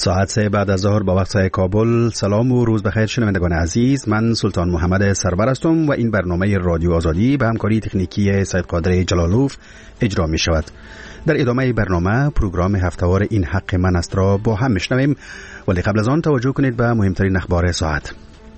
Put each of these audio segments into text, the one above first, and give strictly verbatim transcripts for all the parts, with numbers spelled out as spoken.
ساعت سه بعد از ظهر با وقت کابل. سلام و روز بخیر شنوندگان عزیز، من سلطان محمد سرور هستم و این برنامه رادیو آزادی به همکاری تکنیکی سید قادر جلالوف اجرا می شود. در ادامه برنامه پروگرام هفته‌وار این حق من است را با هم میشنویم، ولی قبل از آن توجه کنید به مهمترین اخبار ساعت.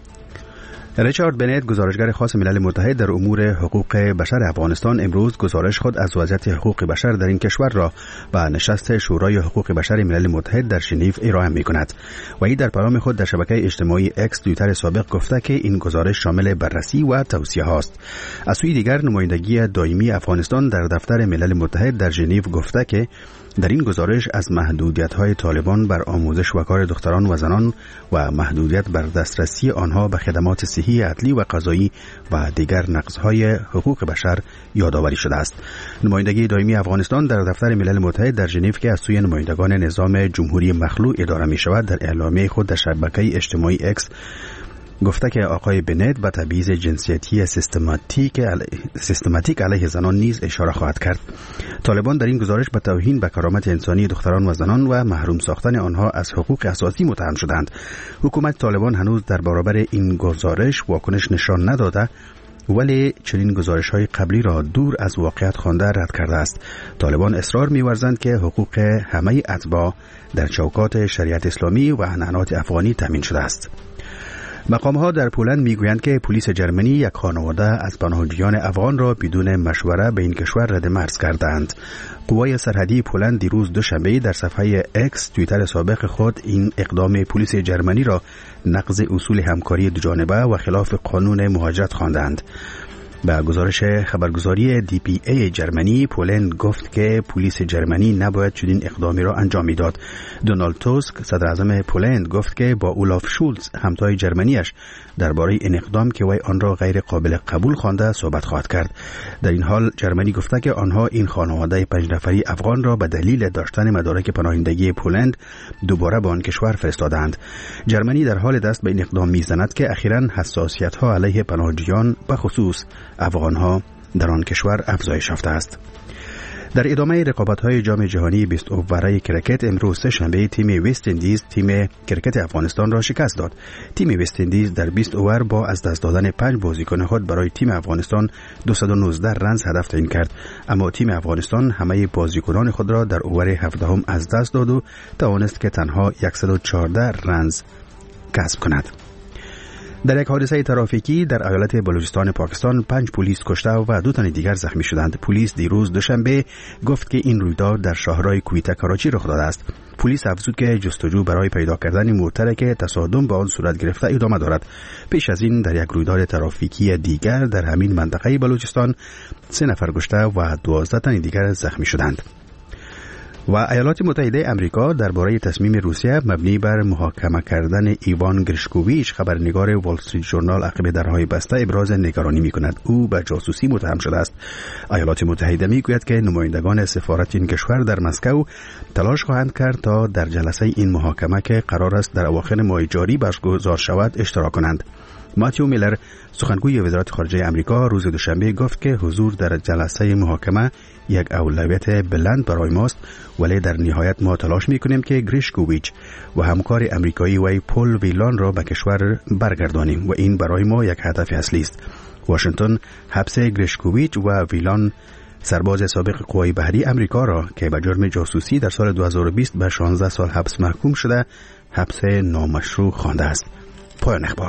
ریچارد بنت، گزارشگر خاص ملل متحد در امور حقوق بشر افغانستان، امروز گزارش خود از وضعیت حقوق بشر در این کشور را به نشست شورای حقوق بشر ملل متحد در ژنو ارائه می‌کند. و این در پیام خود در شبکه اجتماعی اکس توییتر سابق گفته که این گزارش شامل بررسی و توصیه هاست. از سوی دیگر نمایندگی دائمی افغانستان در دفتر ملل متحد در ژنو گفته که در این گزارش از محدودیت‌های طالبان بر آموزش و کار دختران و زنان و محدودیت بر دسترسی آنها به خدمات صحی، عدلی و قضایی و دیگر نقض‌های حقوق بشر یادآوری شده است. نمایندگی دائمی افغانستان در دفتر ملل متحد در ژنو که از سوی نمایندگان نظام جمهوری مخلوع اداره می‌شود، در اعلامیه خود در شبکه اجتماعی اکس گفته که آقای بنت به تبعیض جنسیتی سیستماتیک علی... سیستماتیک علیه زنان نیز اشاره خواهد کرد. طالبان در این گزارش به توهین به کرامت انسانی دختران و زنان و محروم ساختن آنها از حقوق اساسی متهم شدند. حکومت طالبان هنوز در برابر این گزارش واکنش نشان نداده، ولی چنین گزارش‌های قبلی را دور از واقعیت خوانده رد کرده است. طالبان اصرار می‌ورزند که حقوق همه اتباع در چوکات شریعت اسلامی و عنعنات افغانی تامین شده است. مقام‌ها در پولند می‌گویند که پلیس جرمنی یک خانواده از پناهجویان افغان را بدون مشوره به این کشور رد مرز کردند. قوای سرحدی پولند دیروز دوشنبه در صفحه اکس توییتر سابق خود این اقدام پلیس جرمنی را نقض اصول همکاری دوجانبه و خلاف قانون مهاجرت خواندند. با گزارش خبرگزاری دی پی ای جرمنی، پولند گفت که پلیس جرمنی نباید چنین اقدامی را انجام میداد. دونالد توسک، صدر اعظم پولند، گفت که با اولاف شولز، همتای جرمنیش، درباره این اقدام که وی آن را غیر قابل قبول خوانده صحبت خواهد کرد. در این حال جرمنی گفته که آنها این خانواده پنج نفری افغان را به دلیل داشتن مدارک پناهندگی پولند دوباره به آن کشور فرستادند. جرمنی در حال دست به این اقدام میزند که اخیراً حساسیت‌ها علیه پناهجویان به خصوص افغان‌ها در آن کشور افزایش یافته است. در ادامه رقابت‌های جام جهانی بیست اووره کرکت، امروز سه شنبه تیم وست اندیز تیم کرکت افغانستان را شکست داد. تیم وست اندیز در بیست اوور با از دست دادن پنج بازیکن خود برای تیم افغانستان دویست و نوزده رنز هدف تعیین کرد، اما تیم افغانستان همه بازیکنان خود را در اوور هفدهم از دست داد و توانست که تنها صد و چهارده رنز کسب کند. در یک حادثه ترافیکی در ایالت بلوچستان پاکستان پنج پلیس کشته و دو تن دیگر زخمی شدند. پلیس دیروز دوشنبه گفت که این رویداد در شاهراه کویته کراچی رخ داده است. پلیس افزود که جستجو برای پیدا کردن موتری که تصادم به آن صورت گرفته ادامه دارد. پیش از این در یک رویداد ترافیکی دیگر در همین منطقه بلوچستان سه نفر کشته و دوازده تن دیگر زخمی شدند. و ایالات متحده آمریکا درباره تصمیم روسیه مبنی بر محاکمه کردن ایوان گریشکوویچ، خبرنگار وال استریت ژورنال، عقب درهای بسته ابراز نگرانی می‌کند. او به جاسوسی متهم شده است. ایالات متحده می‌گوید که نمایندگان سفارت این کشور در مسکو تلاش خواهند کرد تا در جلسه این محاکمه که قرار است در اواخر ماه جاری برگزار شود اشتراک کنند. ماتیو میلر، سخنگوی وزارت خارجه آمریکا، روز دوشنبه گفت که حضور در جلسه محاکمه یک اولویت بلند برای ماست، ولی در نهایت ما تلاش می‌کنیم که گریشکوویچ و همکار آمریکایی وی پول ویلان را به کشور برگردانیم و این برای ما یک هدف اصلی است. واشنگتن حبس گریشکوویچ و ویلان، سرباز سابق قوای بحری آمریکا، را که به جرم جاسوسی در سال دو هزار و بیست به شانزده سال حبس محکوم شده، حبس نامشروع خوانده است. پایان اخبار.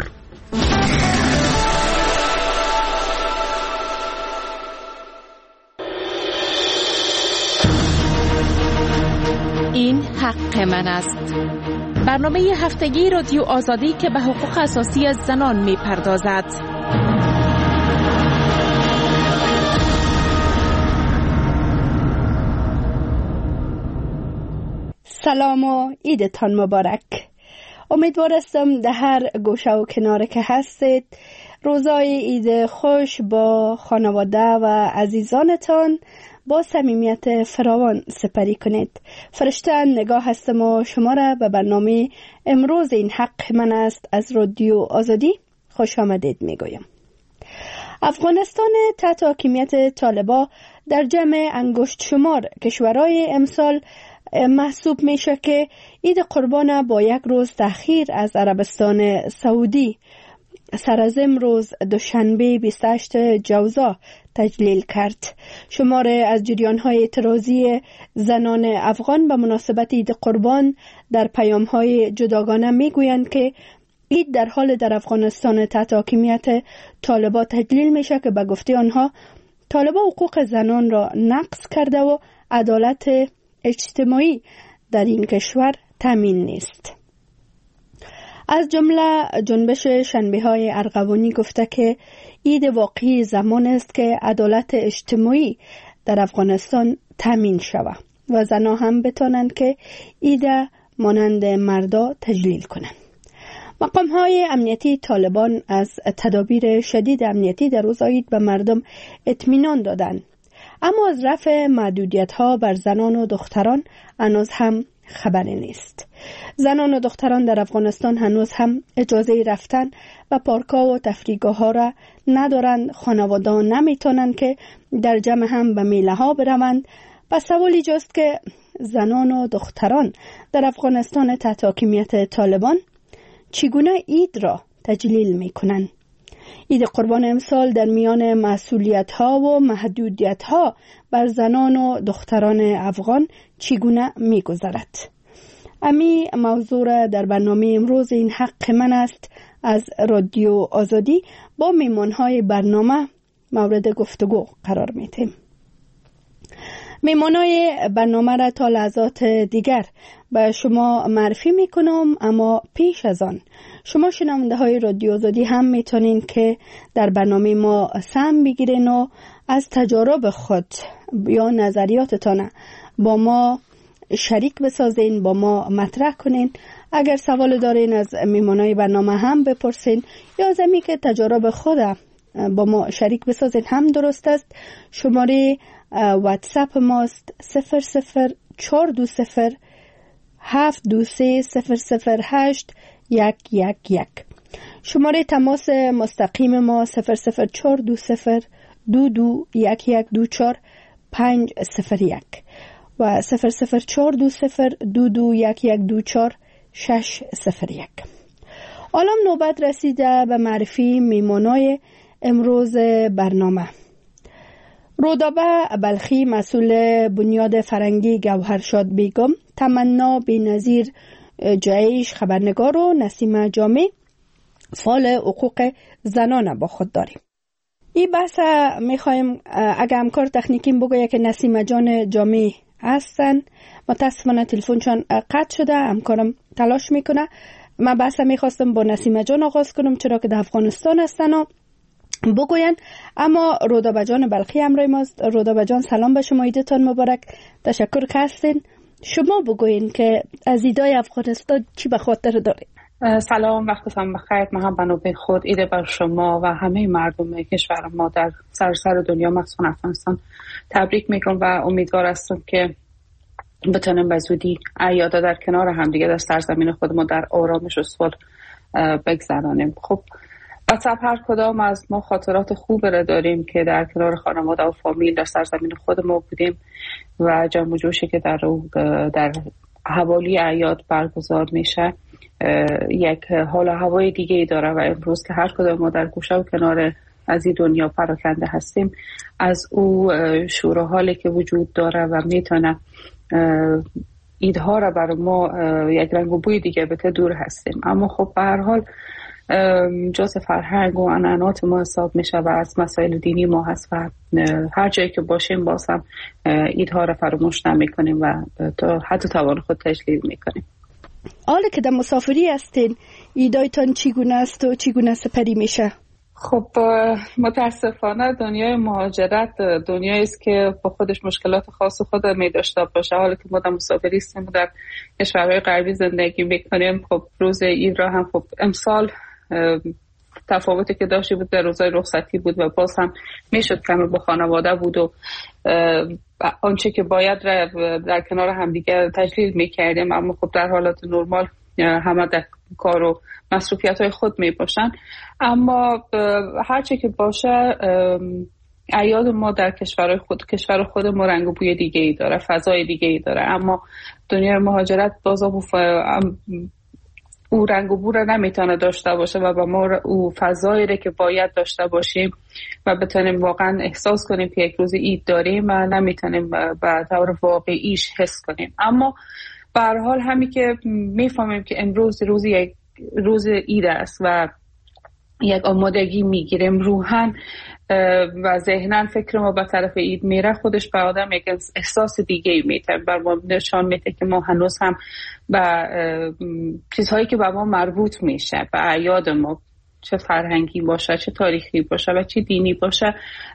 این حق من است. برنامه هفتگی رادیو آزادی که به حقوق اساسی از زنان می پردازد. سلام و عیدتان مبارک. امیدوارم در هر گوشه و کناره که هستید روزای عید خوش با خانواده و عزیزانتان با صمیمیت فراوان سپری کنید. فرشته نگاه هستم و شما را به برنامه امروز این حق من است از رادیو آزادی خوش آمدید میگویم. افغانستان تحت حاکمیت طالبان در جمع انگشت شمار کشورهای امسال محسوب میشه که عید قربان با یک روز تأخیر از عربستان سعودی سر از امروز دوشنبه بیست و هشتم جوزا تجلیل کرد. شماره از جریان‌های اعتراضی زنان افغان به مناسبت عید قربان در پیام‌های جداگانه میگویند که عید در حال در افغانستان تحت حاکمیت طالبان تجلیل میشه که به گفته آنها طالبان حقوق زنان را نقض کرده و عدالت اجتماعی در این کشور تامین نیست. از جمله جنبش شنبه‌های ارغوانی گفته که عید واقعی زمان است که عدالت اجتماعی در افغانستان تامین شود و زنها هم بتوانند که عید مانند مردا تجلیل کنند. مقام‌های امنیتی طالبان از تدابیر شدید امنیتی در روز عید به مردم اطمینان دادند، اما از رفع محدودیت‌ها بر زنان و دختران هنوز هم خبری نیست. زنان و دختران در افغانستان هنوز هم اجازه رفتن و پارک‌ها و تفریحگاه‌ها را ندارند. خانواده‌ها نمیتونند که در جمع هم به میله‌ها بروند. پس سوال اینجاست که زنان و دختران در افغانستان تحت حاکمیت طالبان چگونه عید را تجلیل میکنند؟ عید قربان امسال در میان مسئولیت‌ها و محدودیت‌ها بر زنان و دختران افغان چگونه می‌گذرد؟ امی موضوع را در برنامه امروز این حق من است از رادیو آزادی با میمان‌های برنامه مورد گفتگو قرار می‌دهیم. میمانای برنامه را تا لحظات دیگر به شما معرفی میکنم، اما پیش از آن شما شنونده های رادیو آزادی هم میتونین که در برنامه ما سهم بگیرین و از تجارب خود یا نظریاتتان با ما شریک بسازین، با ما مطرح کنین. اگر سوال دارین از میمانای برنامه هم بپرسین یا زمین که تجارب خود با ما شریک بسازین هم درست است. شماره واتساپ ماست صفر صفر چهار دو صفر هفت دو سه صفر صفر هشت یک یک یک. شماره تماس مستقیم ما صفر صفر چهار دو صفر دو دو یک یک دو چهار پنج صفر یک و صفر صفر چهار دو صفر دو دو یک یک دو چهار شش صفر یک. حالا نوبت رسیده به معرفی میمانای امروز برنامه. رودابه بلخی مسئول بنیاد فرنگی گوهرشاد بیگم، تمنا بی‌نظیر جایش خبرنگار و نسیم جامع فعال حقوق زنان با خود داریم. این بحث میخوایم اگه همکار تکنیکیم بگوید که نسیم جان جامع هستن، متاسفانه تلفنشان قطع شده، همکارم تلاش میکنه. من بحث میخواستم با نسیم جان آغاز کنم چرا که در افغانستان هستن و بگوین، اما رودابه جان بلخی همراه ماست. رودابه جان سلام به شما، عیدتان مبارک. تشکر که هستین. شما بگوین که از عیدای افغانستان چی به خاطر دارید؟ سلام، وقتتان بخیر. من هم بنابه خود عید بر شما و همه مردم کشور ما در سراسر دنیا مخصوصا افغانستان تبریک میگم و امیدوار هستم که بتونیم به زودی اعیادا در کنار هم دیگه در سرزمین خودمون در آرامش و صلح بگذرانیم. خب واسه هر کدام از ما خاطرات خوب را داریم که در کنار خانواده و فامیل در سرزمین خودمون بودیم و جمع و جوشی که در در حوالی اعیاد برگزار میشه یک حال و هوای دیگه ای داره و امروز که هر کدام ما در گوشه و کنار از این دنیا پراکنده هستیم از او شور و حالی که وجود داره و میتونه ایدها را برای ما یک رنگ و بوی دیگه بده دور هستیم، اما خب به هر حال جز فرهنگ و عنعنات ما حساب میشه و از مسائل دینی ما هست و هر جایی که باشیم باز هم ایدها را فراموش نمی کنیم و تا حتی توان خود تجلیل میکنیم. حالا که در مسافری هستین ایدایتان چگونه است و چگونه سپری میشه؟ خب متاسفانه دنیای مهاجرت دنیایی است که با خودش مشکلات خاص خود می داشته باشه. حالا که ما در مسافری هستیم در کشورهای غربی زندگی میکنیم، خب روز عید را هم خب امسال تفاوتی که داشتی بود در روزهای رخصتی بود و باز هم میشد کمی با خانواده بود و آنچه که باید در کنار هم دیگه تجلیل میکردیم، اما خب در حالات نرمال همه در کار و مسئولیت های خود می باشن. اما هرچه که باشه اعیاد ما در کشور خود کشور خود ما رنگ و بوی دیگه ای داره، فضای دیگه ای داره، اما دنیای مهاجرت بازم او رنگ و بو را نمیتونه داشته باشه و با ما او فضایی را که باید داشته باشیم و بتونیم واقعا احساس کنیم که یک روز عید داریم و نمیتونیم به طور واقعیش حس کنیم. اما به هر حال همین که میفهمیم که امروز روز یک روز عید است و یک آمادگی میگیریم روحاً و ذهناً فکر ما به طرف عید میره، خودش به آدم یک احساس دیگه میده، بر ما نشان میده که ما هنوز هم به چیزهایی که به ما مربوط میشه، به اعیاد ما، چه فرهنگی باشه، چه تاریخی باشه و چه دینی باشه،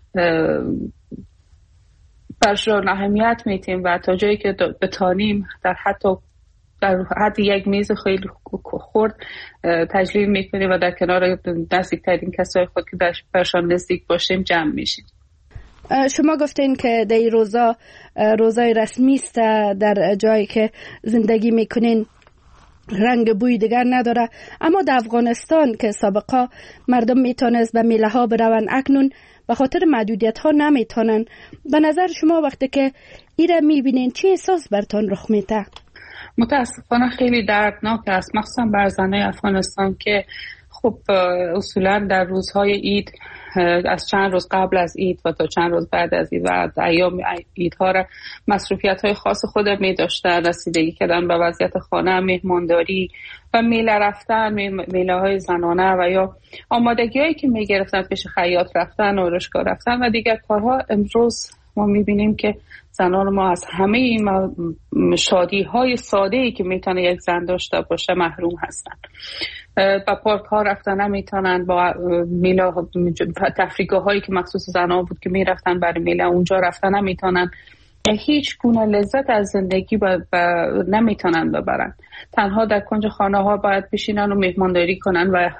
برشان اهمیت میتیم و تا جایی که بتانیم در حتی در حد یک میز خیلی خورد تجلیل میکنیم و در کنار نزدیکترین کسای خود که برشان نزدیک باشیم جمع میشیم. شما گفتین که در روزا روزای رسمی است، در جایی که زندگی میکنین رنگ بوی دیگر نداره، اما در افغانستان که سابقا مردم میتونست به میله ها برون، اکنون به خاطر محدودیت ها نمیتونن. به نظر شما وقتی که ایره میبینین چه احساس برتون رخ میده؟ متاسفانه خیلی دردناک است، مخصوصا بر زنای افغانستان که خب اصولا در روزهای عید از چند روز قبل از عید و تا چند روز بعد از عید و ایام عیدها را مصروفیت های خاص خود می داشتن، رسیدگی کردن به وضعیت خانه، مهمانداری و میله رفتن، میله های زنانه و یا آمادگی هایی که می گرفتن پیش خیاط رفتن، آرایشگاه رفتن و دیگر کارها. امروز ما میبینیم که زنان ما از همه این شادی های ساده ای که میتونه یک زن داشته باشه محروم هستن. با پارک ها رفتن نمیتونن، با میله تفریحگاه هایی که مخصوص زنان بود که میرفتن برای میله اونجا رفتن نمیتونن، هیچ گونه لذت از زندگی با با نمیتونن ببرن. تنها در کنج خانه ها باید بشینن و مهمانداری کنن و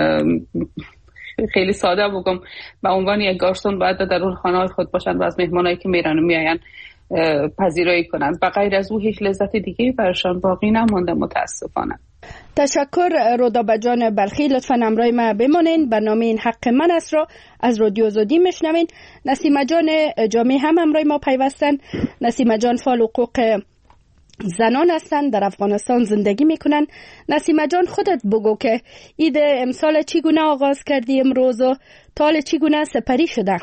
خیلی ساده بگم به عنوان یک گارسون باید در اون خانه های خود باشن و از مهمانایی که میرن و میاین پذیرایی کنن و غیر از او هیچ لذت دیگه برشان باقی نمونده متاسفانه. تشکر رودابه جان بلخی، لطفا همراه ما بمانین. برنامه این حق من است را از رادیو آزادی میشنوین. نسیمه جان جامع هم همراه ما پیوستن. نسیمه جان فعال حقوق زنان هستن، در افغانستان زندگی میکنن. نسیمه جان خودت بگو که عید امسال چگونه آغاز کردی امروز و تال چگونه سپری شده؟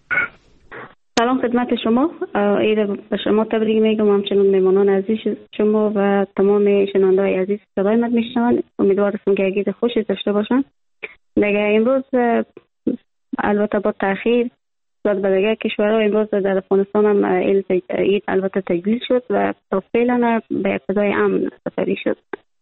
سلام خدمت شما، عید به شما تبریک میگم، همچنین میمانان عزیز شما و تمام شنونده‌های عزیز صدای من میشنون. امیدوارم که عید خوشی داشته باشن. دیگه امروز البته با تاخیر زاد به دیگه کشورها امروز در افغانستان هم عید البته تجلیل شد و تا فعلا به یک فضای امن سپری شد.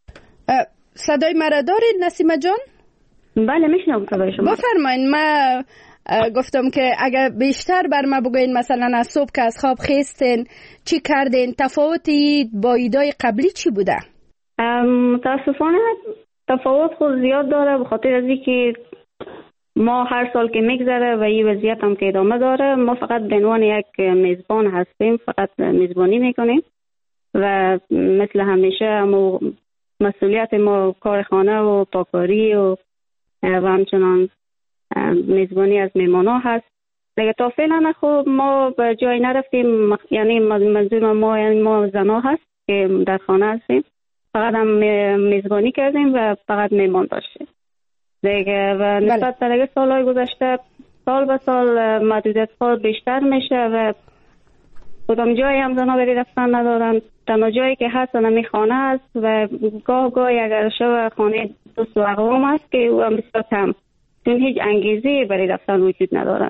صدای مرا دارید نسیمه جان؟ بله میشنوم صدای شما. بفرمایید. من گفتم که اگر بیشتر بر ما بگوین مثلا از صبح که از خواب خیستین چی کردین، تفاوتی با عیدای قبلی چی بوده؟ متاسفانه تفاوت خود زیاد داره، به خاطر از اینکه ما هر سال که میگذره و این وضعیت هم که ادامه داره، ما فقط به عنوان یک میزبان هستیم، فقط میزبانی میکنیم و مثل همیشه ما مسئولیت ما کار خانه و پاکاری و و همچنان میزبانی از میمانا هست. دیگه تا فعلا خب ما به جای نرفتیم، یعنی منظور ما یعنی ما زنا هست که در خانه هستیم، فقط هم میزبانی کردیم و فقط میمان داشتیم دیگه. و نسبت به دیگه سالهای گذشته سال به سال محدودیت ها بیشتر میشه و کدام جایی هم زنا بری رفتن ندارن. تنها جایی که هست نمی خانه است و گاه گاه اگر شو خانه دوست و اقوام است که او هم بسیار کم، چون هیچ انگیزی برای رفتن وجود نداره.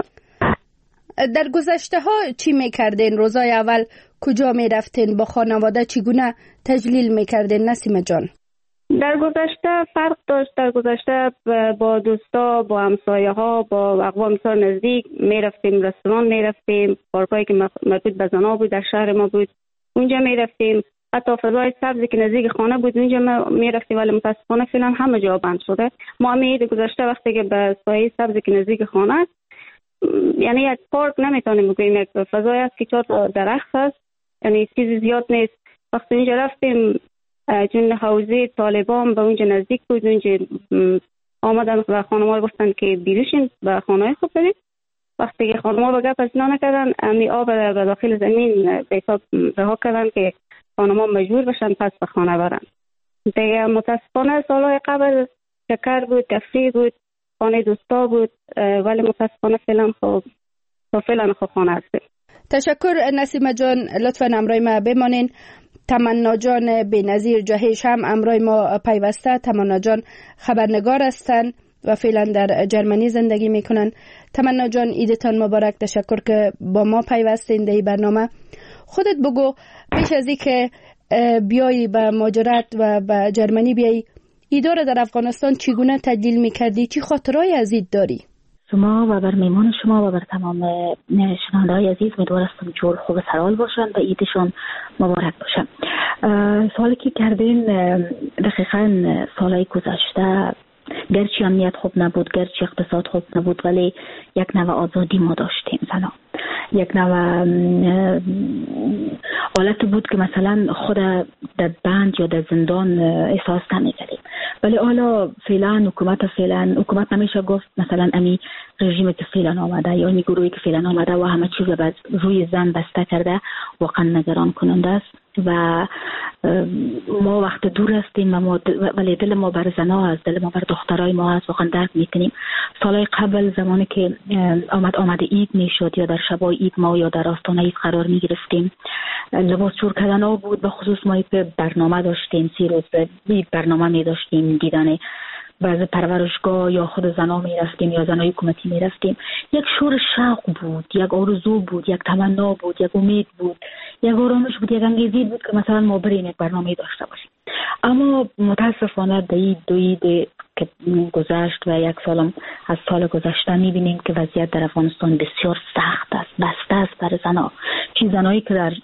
در گذشته ها چی میکردین؟ روزای اول کجا میرفتین؟ با خانواده چگونه تجلیل میکردین نسیمه جان؟ در گذشته فرق داشت. در گذشته با دوستا، با همسایه ها، با اقوام بسیار نزدیک میرفتیم، رستوران میرفتیم، پارکایی که مربوط به زنا بود در شهر ما بود اونجا میرفتیم، حتی فضای سبزی که نزدیک خانه بود اونجا میرفتیم، ولی متاسفانه فعلا همه جا بند شده. ما هم عید گذشته وقتی که به سایه سبزی که نزدیک خانه است، یعنی یک پارک نمیتونیم بگوییم، یک فضای است که چهار درخت است، یعنی چیزی زیاد نیست. وقتی اونجا رفتیم چون حوزه طالبان به اونجا نزدیک بود، اونجا آمدن و خانم‌ها گفتن که بیروشین و خانه‌های خود بریم وقتی که خانم‌ها به گپ از اینا نکردن، امی آب به داخل زمین به حساب رها کردن که خانم‌ها مجبور بشن پس به خانه برن. دیگه متاسفانه سالهای قبل شکر بود، تفریح بود، خانه دوستا بود، ولی متاسفانه فعلا خب تا فعلا خب خانه هستیم. تشکر نسیمه جان، لطفا امرای ما بمانین. تمنا جان بی‌نظیر جهش هم امرای ما پیوسته. تمنا جان خبرنگار هستند و فعلا در جرمنی زندگی میکنن. تمنا جان ایدتان مبارک، تشکر که با ما پیوستین در برنامه. خودت بگو پیش از این که بیایی به مهاجرت و به جرمنی بیایی، ایدار در افغانستان چگونه تجلیل میکردی؟ چی خاطرای از اید داری؟ شما و بر میمان شما و بر تمام شنونده های عزیز امیدوارم جور خوب سرحال باشن و عیدشون مبارک باشن. سوالی که کردین دقیقاً سالهای گذشته گرچه امنیت خوب نبود، گرچه اقتصاد خوب نبود، ولی یک نوع آزادی ما داشتیم زنان. یک نوع حالت بود که مثلا خود در بند یا در زندان احساس نمی‌کردیم. ولی حالا فعلا حکومت فعلا حکومت نمیشه گفت مثلا امی رژیمی که فعلا آمده یا امی گروهی که فعلا آمده و همه چیز رو روی زن بسته کرده واقعا نگران کننده است و ما وقت دور هستیم و ما ولی دل ما بر زنها هست، دل ما بر دخترای ما هست، واقعا درک میکنیم. سالهای قبل زمانی که آمد آمده عید میشد یا در شبای عید ما یا در آستانه عید قرار میگرفتیم، لباس جور کردن ها بود. به خصوص ما که برنامه داشتیم، سی روز عید برنامه می داشتیم، دیدن بعض پرورشگاه یا خود زنا می رفتیم یا زنای حکومتی می رفتیم. یک شور شوق بود، یک آرزو بود، یک تمنا بود، یک امید بود، یک آرامش بود، یک انگیزی بود که مثلا ما بریم یک برنامه داشته باشیم. اما متاسفانه در این دو عید که گذشت و یک سالم از سال گذشته می بینیم که وضعیت در افغانستان بسیار سخت است، بسته است برای زنها. چی زنایی که در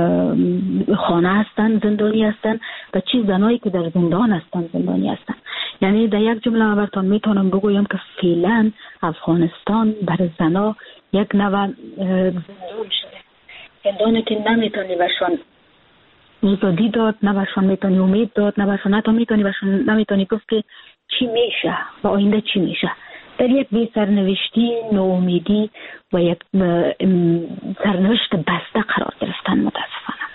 خانه هستند زندانی هستند و چی زنایی که در زندان هستند زندانی هستند. یعنی در یک جمله من براتون میتونم بگویم که فعلا افغانستان برای زنها یک نوع زندان شده، زندانی که نمیتونی برشان آزادی داد، نه برشان میتونی امید داد، نه برشان حتی میتونی برشان نمیتونی گفت که چی میشه و آینده چی میشه. در یک بی سرنوشتی، ناامیدی و یک سرنوشت بسته قرار گرفتن متاسفانه.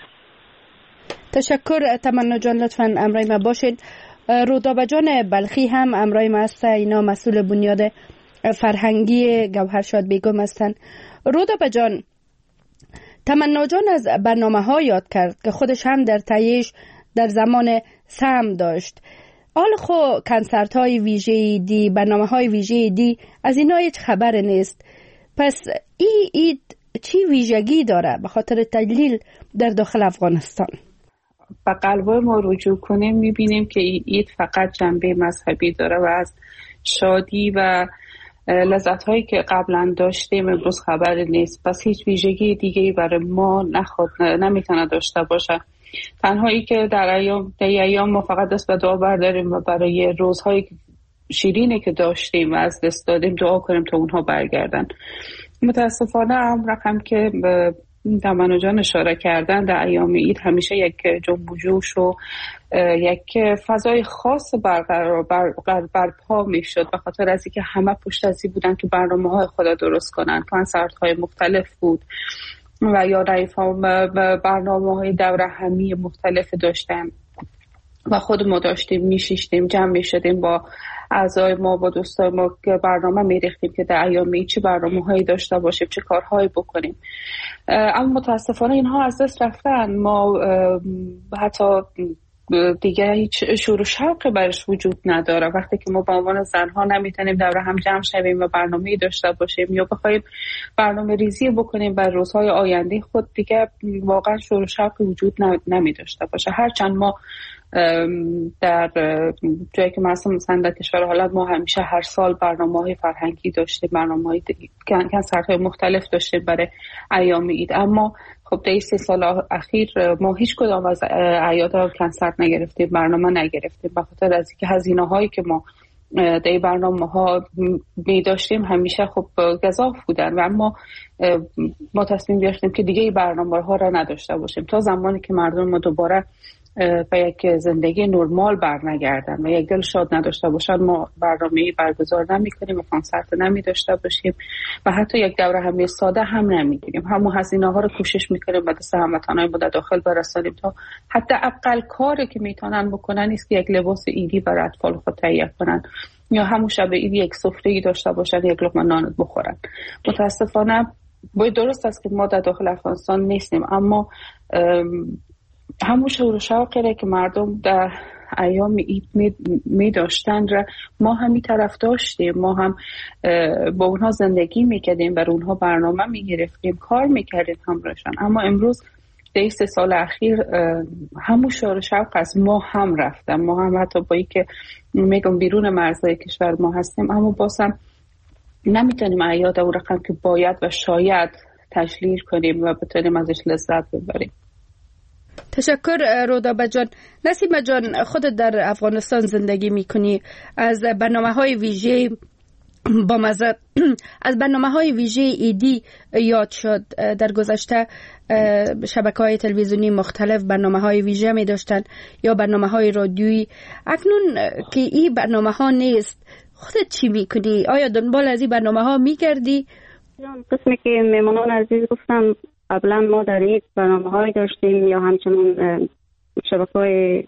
تشکر تمنا جان، لطفاً امرای ما باشید. رودابه جان بلخی هم امرای ما هست، اینا مسئول بنیاد فرهنگی گوهرشاد بیگم هستن. رودابه جان، تمنا جان از برنامه ها یاد کرد که خودش هم در تاییش در زمان سم داشت. حال خو کنسرت های ویژه دی، برنامه های ویژه دی از اینا هیچ خبر نیست. پس ای اید چی ویژگی داره به خاطر تجلیل در داخل افغانستان؟ به قلبای ما رجوع کنیم میبینیم که اید فقط جنبه مذهبی داره و از شادی و لذت هایی که قبلا داشتیم امروز خبر نیست. پس هیچ ویژگی دیگه‌ای برای ما نخواد نمیتونه داشته باشه. تنهایی که در ایام در ایام ما فقط دست به دعا برداریم و برای روزهای شیرینی که داشتیم و از دست دادیم دعا کنیم تا اونها برگردن. متاسفانه هم رقم که تمنا جان اشاره کردن در ایام عید همیشه یک جنب و جوش و یک فضای خاص برقرار بر برپا میشد به خاطر از اینکه همه پشت از این بودن که برنامه‌های خود درست کنن. کنسرت‌های مختلف بود و یا رایفام برنامه‌های دوره همی مختلف داشتن و خود ما داشتیم میشیشتیم جمع میشدیم با اعضای ما با دوستای ما که برنامه میریختیم که در ایام عید چه برنامه‌هایی داشته باشیم، چه کارهایی بکنیم. اما متاسفانه اینها از دست رفتن. ما حتی دیگه هیچ شور و شوقی برش وجود نداره وقتی که ما به عنوان زنها نمیتونیم دوره هم جمع شویم و برنامه‌ای داشته باشیم یا بخوایم برنامه ریزی بکنیم بر روزهای آینده خود، دیگه واقعا شور و شوقی وجود نمی داشته باشه. هرچند ما در جایی که مثلا در کشور حالت ما همیشه هر سال برنامه‌های فرهنگی داشتیم، برنامه‌های کنسرت‌های مختلف داشتیم برای ایام عید، اما خب در این سه سال اخیر ما هیچ کدام از اعیاد کنسرت نگرفتیم، برنامه نگرفتیم به خاطر از اینکه هزینه‌هایی که ما در این برنامه‌ها می داشتیم همیشه خب گزاف بودن و اما ما تصمیم گرفتیم که دیگه این برنامه‌ها را نداشته باشیم تا زمانی که مردم ما دوباره و یک زندگی نرمال برنگردن و یک دل شاد نداشته باشن، ما برنامه‌ای برگزار نمی‌کنیم و کنسرت نمی داشته باشیم و حتی یک دوره همی ساده هم نمی‌گیریم. همون هزینه‌ها رو کوشش می‌کنیم به دست هموطنان ما داخل برسانیم تا حتی اقل کاری که میتونن بکنن است که یک لباس عیدی برای اطفال خود تهیه کنن یا همون شب عید یک سفره‌ای داشته باشن، یک لقمه نان بخورن. متاسفانه باید درست است که ما در داخل افغانستان نیستیم، اما همون شور و شوقی که مردم در ایام عید می, می داشتن را ما هم می طرف داشتیم، ما هم با اونها زندگی می کردیم، بر اونها برنامه می گرفتیم، کار می کردیم همراهشان. اما امروز در سه سال اخیر همون شور و شوق از ما هم رفتن، ما هم حتی با ای که میگم بیرون مرزهای کشور ما هستیم، اما باز هم نمیتونیم عیاد او رقم که باید و شاید تجلیل کنیم و بتونیم ازش لذت ببریم. تشکر رودابه جان. نسیمه جان، خودت در افغانستان زندگی میکنی، از برنامه های ویژه با مزه از برنامه های ویژه ایدی یاد شد. در گذشته شبکه های تلویزیونی مختلف برنامه های ویژه می داشتن یا برنامه های رادیویی. اکنون که این برنامه ها نیست، خودت چی میکنی؟ آیا دنبال از این برنامه ها میگردی؟ قسمی که میمونان عزیز گفتم، قبلا ما در این برنامه های داشتیم یا همچنان شبکه های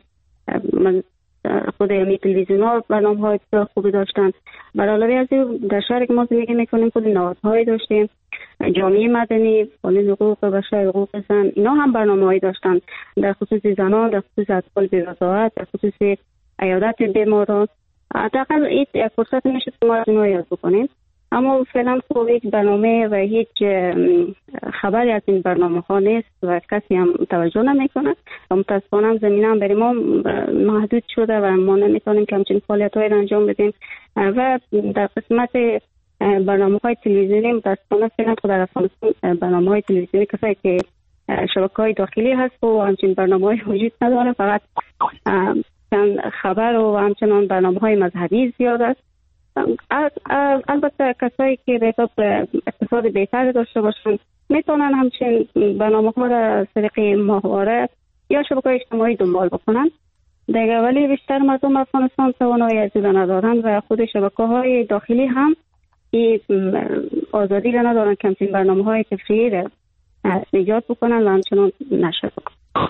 خود یمی تلویزیون ها برنامه های خوبی داشتن. برای از در شهر که ما زندگی میکنیم خود نهادهای داشتیم، جامعه مدنی، فعالین حقوق بشر، حقوق زن، اینا هم برنامه هایی داشتن در خصوص زنان، در خصوص اطفال بی‌رضاعت، در خصوص عیادت بیماران. حداقل این یک فرصت میشه که ما از اینا یاد بکنیم. اما فعلا خب هیچ برنامه و هیچ خبری از این برنامه ها نیست و کسی هم توجه نمیکنه و متاسفانه زمینه هم برای ما محدود شده و ما نمیتونیم که همچین فعالیت های انجام بدیم. و در قسمت برنامه های تلویزیونی متاسفانه فعلا خود در افغانستان برنامه های تلویزیونی کسایی که شبکه های داخلی هست و همچین برنامه های وجود نداره، فقط خبر و همچنان برنامه های مذهبی زیاد است. البته کسایی که به حساب اقتصاد بهتر داشته باشند میتونن همچین برنامه ها را طریق ماهواره یا شبکه اجتماعی دنبال بکنن دیگه، ولی بیشتر مردم افغانستان توانایی از این ندارن و خود شبکه های داخلی هم این آزادی را ندارن که همچین برنامه های تفریحی را ایجاد بکنن و همچنان نشر بکنن.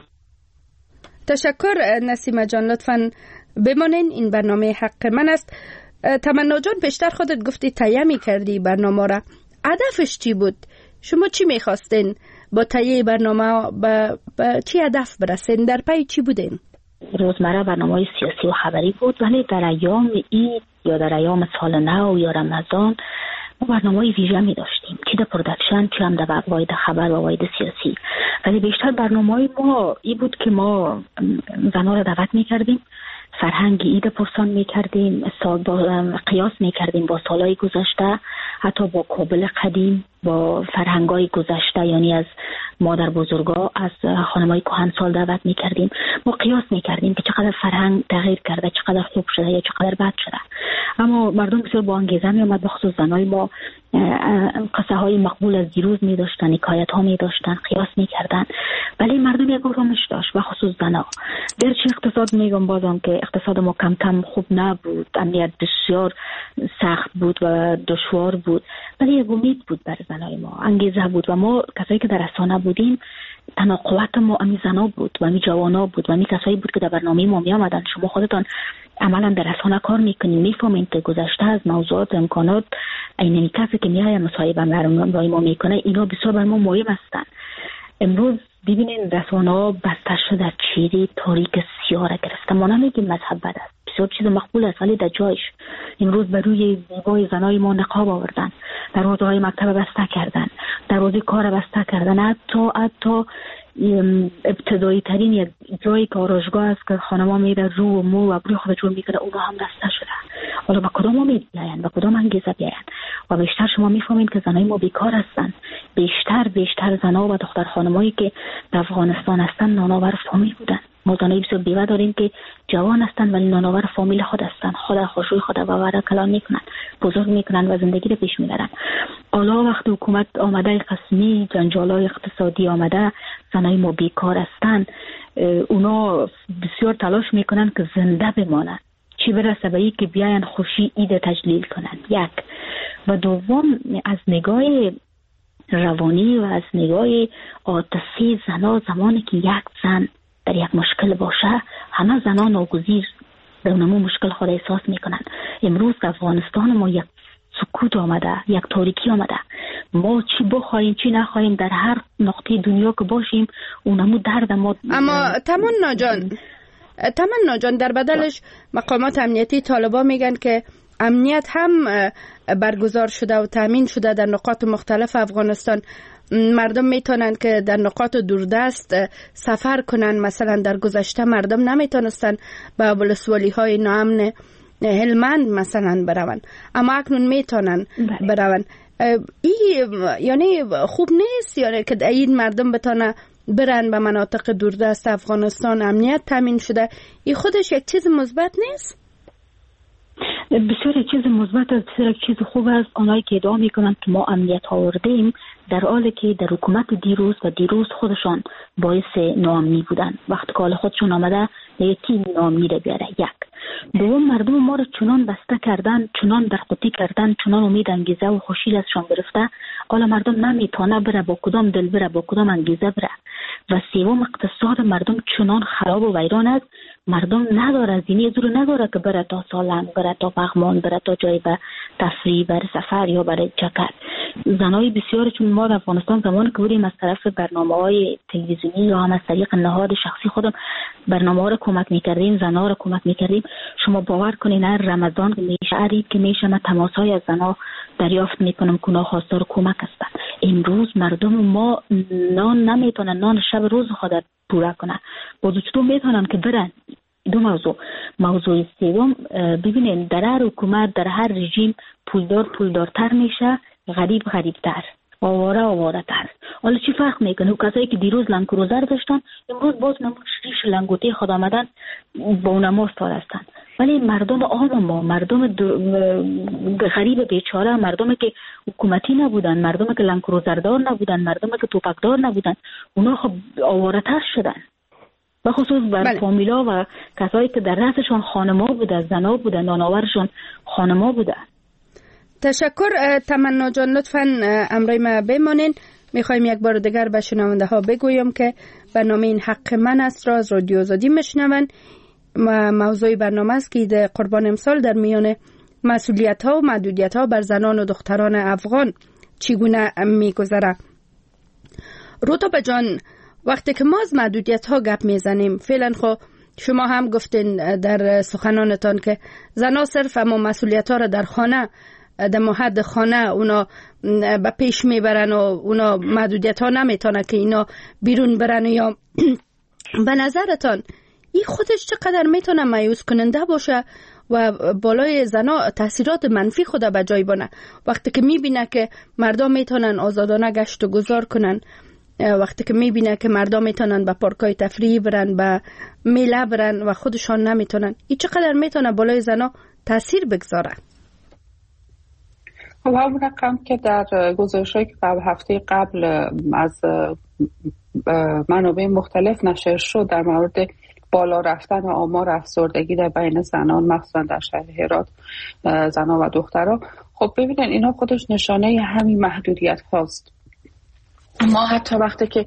تشکر نسیمه جان، لطفاً بمانین. این برنامه حق من است. تمنا جان، بیشتر خودت گفتی تهیه می‌کردی برنامه را، هدفش چی بود؟ شما چی می‌خواستین با تهیه برنامه؟ به چی هدف برسین؟ در پی چی بودین؟ روزمره برنامه سیاسی و خبری بود، ولی در ایام عید یا در ایام سال نو یا رمضان ما برنامه ویژه می داشتیم، چی در پرودکشن چی هم در واید خبر و واید سیاسی. ولی بیشتر برنامه ما ای بود که ما زنها را دعوت می کردیم، فرهنگ عید پرسان می کردیم، قیاس می کردیم با سالهای گذشته، حتی با کابل قدیم، با فرهنگای گذشته، یعنی از مادر بزرگا، از خانمای کهنسال دعوت می کردیم. ما قیاس می کردیم که چقدر فرهنگ تغییر کرده، چقدر خوب شده یا چقدر بد شده. اما مردم بسیار با انگیزه می آمد، به خصوص زنای ما قصه های مقبول از دیروز می داشتن، حکایت ها می داشتن، قیاس می کردن. ولی مردم یک آرامش داشت، به خصوص زنا. در چه اقتصاد میگم بازم که اقتصاد ما کم کم خوب نبود، امنیت بسیار سخت بود و دشوار بود، ولی یک امید بود بر زنای ما، انگیزه بود. و ما کسایی که در رسانه بودیم، تنها قوت ما امی زنا بود و امی جوانا بود و امی کسایی بود که در برنامه ما می آمدن. شما خودتان عملا در رسانه کار میکنین، میفهمین که گذشته از موضوعات امکانات اینمی کسی که میاید مصاحبه برای ما میکنه، اینا بسیار بر ما مهم هستن. امروز ببینین رسانه ها بسته شده در چیری تاریک سیاه را گرفته. ما نمیگیم مذهب بد است، بسیار چیز مقبول است، ولی در جایش. امروز بر روی زیبای زنای ما نقاب آوردن، دروازه های مکتب بسته کردن، دروازه کار بسته کردن، حتی حتی ابتدایی ترین یک جایی که آرایشگاه است که خانما میره رو و مو و ابروی خود جور میکنه، اونها هم بسته شده. حالا با کدام امید بیاین، با کدام انگیزه بیاین؟ و بیشتر شما میفهمید که زنای ما بیکار هستن. بیشتر بیشتر زنا و دختر خانمایی که در افغانستان هستن نانآور فامیل بودن. ما زنای بسیار بیوه داریم که جوان هستن ولی نانآور فامیل خود هستن، خود خوشوی خود باور کلان میکنن، بزرگ میکنن و زندگی رو پیش میبرن. حالا وقت حکومت آمده قسمی، جنجالای اقتصادی آمده، زنای ما بیکار هستن، اونا بسیار تلاش میکنن که زنده بمانن، چی برسه به که بیاین خوشی عید تجلیل کنن. یک و دوم از نگاه روانی و از نگاه عاطفی زنا، زمانی که یک زن در یک مشکل باشه همه زنان ناگزیر به اونمو مشکل خود احساس میکنن. امروز که افغانستان ما یک سکوت آمده، یک تاریکی آمده، ما چی بخوایم چی نخوایم در هر نقطه دنیا که باشیم اونمو درد ما. اما تمنا جان تمنا جان در بدلش مقامات امنیتی طالبان میگن که امنیت هم برگزار شده و تامین شده در نقاط مختلف افغانستان. مردم میتونن که در نقاط دوردست سفر کنن. مثلا در گذشته مردم نمیتونستن به ولسوالی های ناامن هلمند مثلا برون، اما اکنون میتونن برون. این یعنی خوب نیست یعنی که این مردم بتونه برن به مناطق دوردست افغانستان، امنیت تامین شده. این خودش یک چیز مثبت نیست؟ بسیار چیز مثبت است، بسیار چیز خوب است. اونایی که ادعا میکنن که ما امنیت آوردیم در حالی که در حکومت دیروز و دیروز خودشان باعث ناامنی بودن، وقتی که حال خودشون آمده یکی ناامنی را بیاره. یک دوم مردم ما را چنان بسته کردن، چنان در قطی کردن، چنان امید انگیزه و خوشی ازشان گرفته، حالا مردم نمیتونه بره با کدام دل بره، با کدام انگیزه بره. و سوم اقتصاد مردم چنان خراب و ویران است، مردم نداره زینی زور نداره که بره تا سالنگ، بره تا پغمان، بره تا جای به تفریح، بره سفر یا بره چکر. زنای بسیار چون ما در افغانستان زمانی که بودیم از طرف برنامه‌های تلویزیونی یا هم از طریق نهاد شخصی خودم برنامه‌ها رو کمک می‌کردیم، زن‌ها رو کمک می‌کردیم. شما باور کنین هر رمضان که میشه، عید که میشه، من تماس‌های از زن‌ها دریافت می‌کنم که اونا خواستار کمک هستن. امروز مردم ما نان نمیتونن، نان شب روز خود پورا کنن. بازو چطور میتونن که برن؟ دو موضوع. موضوع سوم، ببینید در هر حکومت، در هر رژیم پولدار پولدارتر میشه، غریب غریبتر، آواره آواره تر. حالا چی فرق میکنه؟ او کسایی که دیروز لنگروزر داشتن امروز باز نمون ریش لنگوتی خود آمدن با اونما استاد هستن. ولی مردم عام ما، مردم غریب بیچاره، مردم که حکومتی نبودن، مردم که لنگروزردار نبودن، مردم که توپکدار نبودن، اونا خب آواره تر شدن. بخصوص بر بله. فامیلا و کسایی که در رأسشون خانما بوده، زنا بوده، نانآورشون خانما بوده. تشکر تمنا جان، لطفاً امرای ما بمانین. میخوایم یک بار دیگر به شنونده ها بگویم که برنامه این حق من است را از رادیو آزادی میشنون. موضوع برنامه است که در قربان امسال در میان مسئولیت ها و محدودیت ها بر زنان و دختران افغان چگونه میگذره. رتبه جان، وقتی که ما از محدودیت ها گپ میزنیم، فعلا خو شما هم گفتین در سخنانتان که زنها صرف اما مسئولیت ها را در خانه، در محد خانه اونا به پیش میبرن و اونا محدودیت ها نمیتونه که اینا بیرون برن. یا به نظرتان این خودش چقدر میتونه مایوس کننده باشه و بالای زنا تاثیرات منفی خود به جای بانه وقتی که میبینه که مردم میتونن آزادانه گشت و گذار کنن، وقتی که میبینه که مردم میتونن به پارکای تفریحی برن، به میله برن و خودشان نمیتونن، این چقدر میتونه بالای زنا تاثیر بگذاره؟ خب همون رقم که در گزارش‌هایی که قبل هفته قبل از منابع مختلف نشر شد در مورد بالا رفتن و آمار افسردگی در بین زنان، مخصوصا در شهر هرات، زنان و دختران، خب ببینن اینا خودش نشانه همین محدودیت هاست. ما حتی وقتی که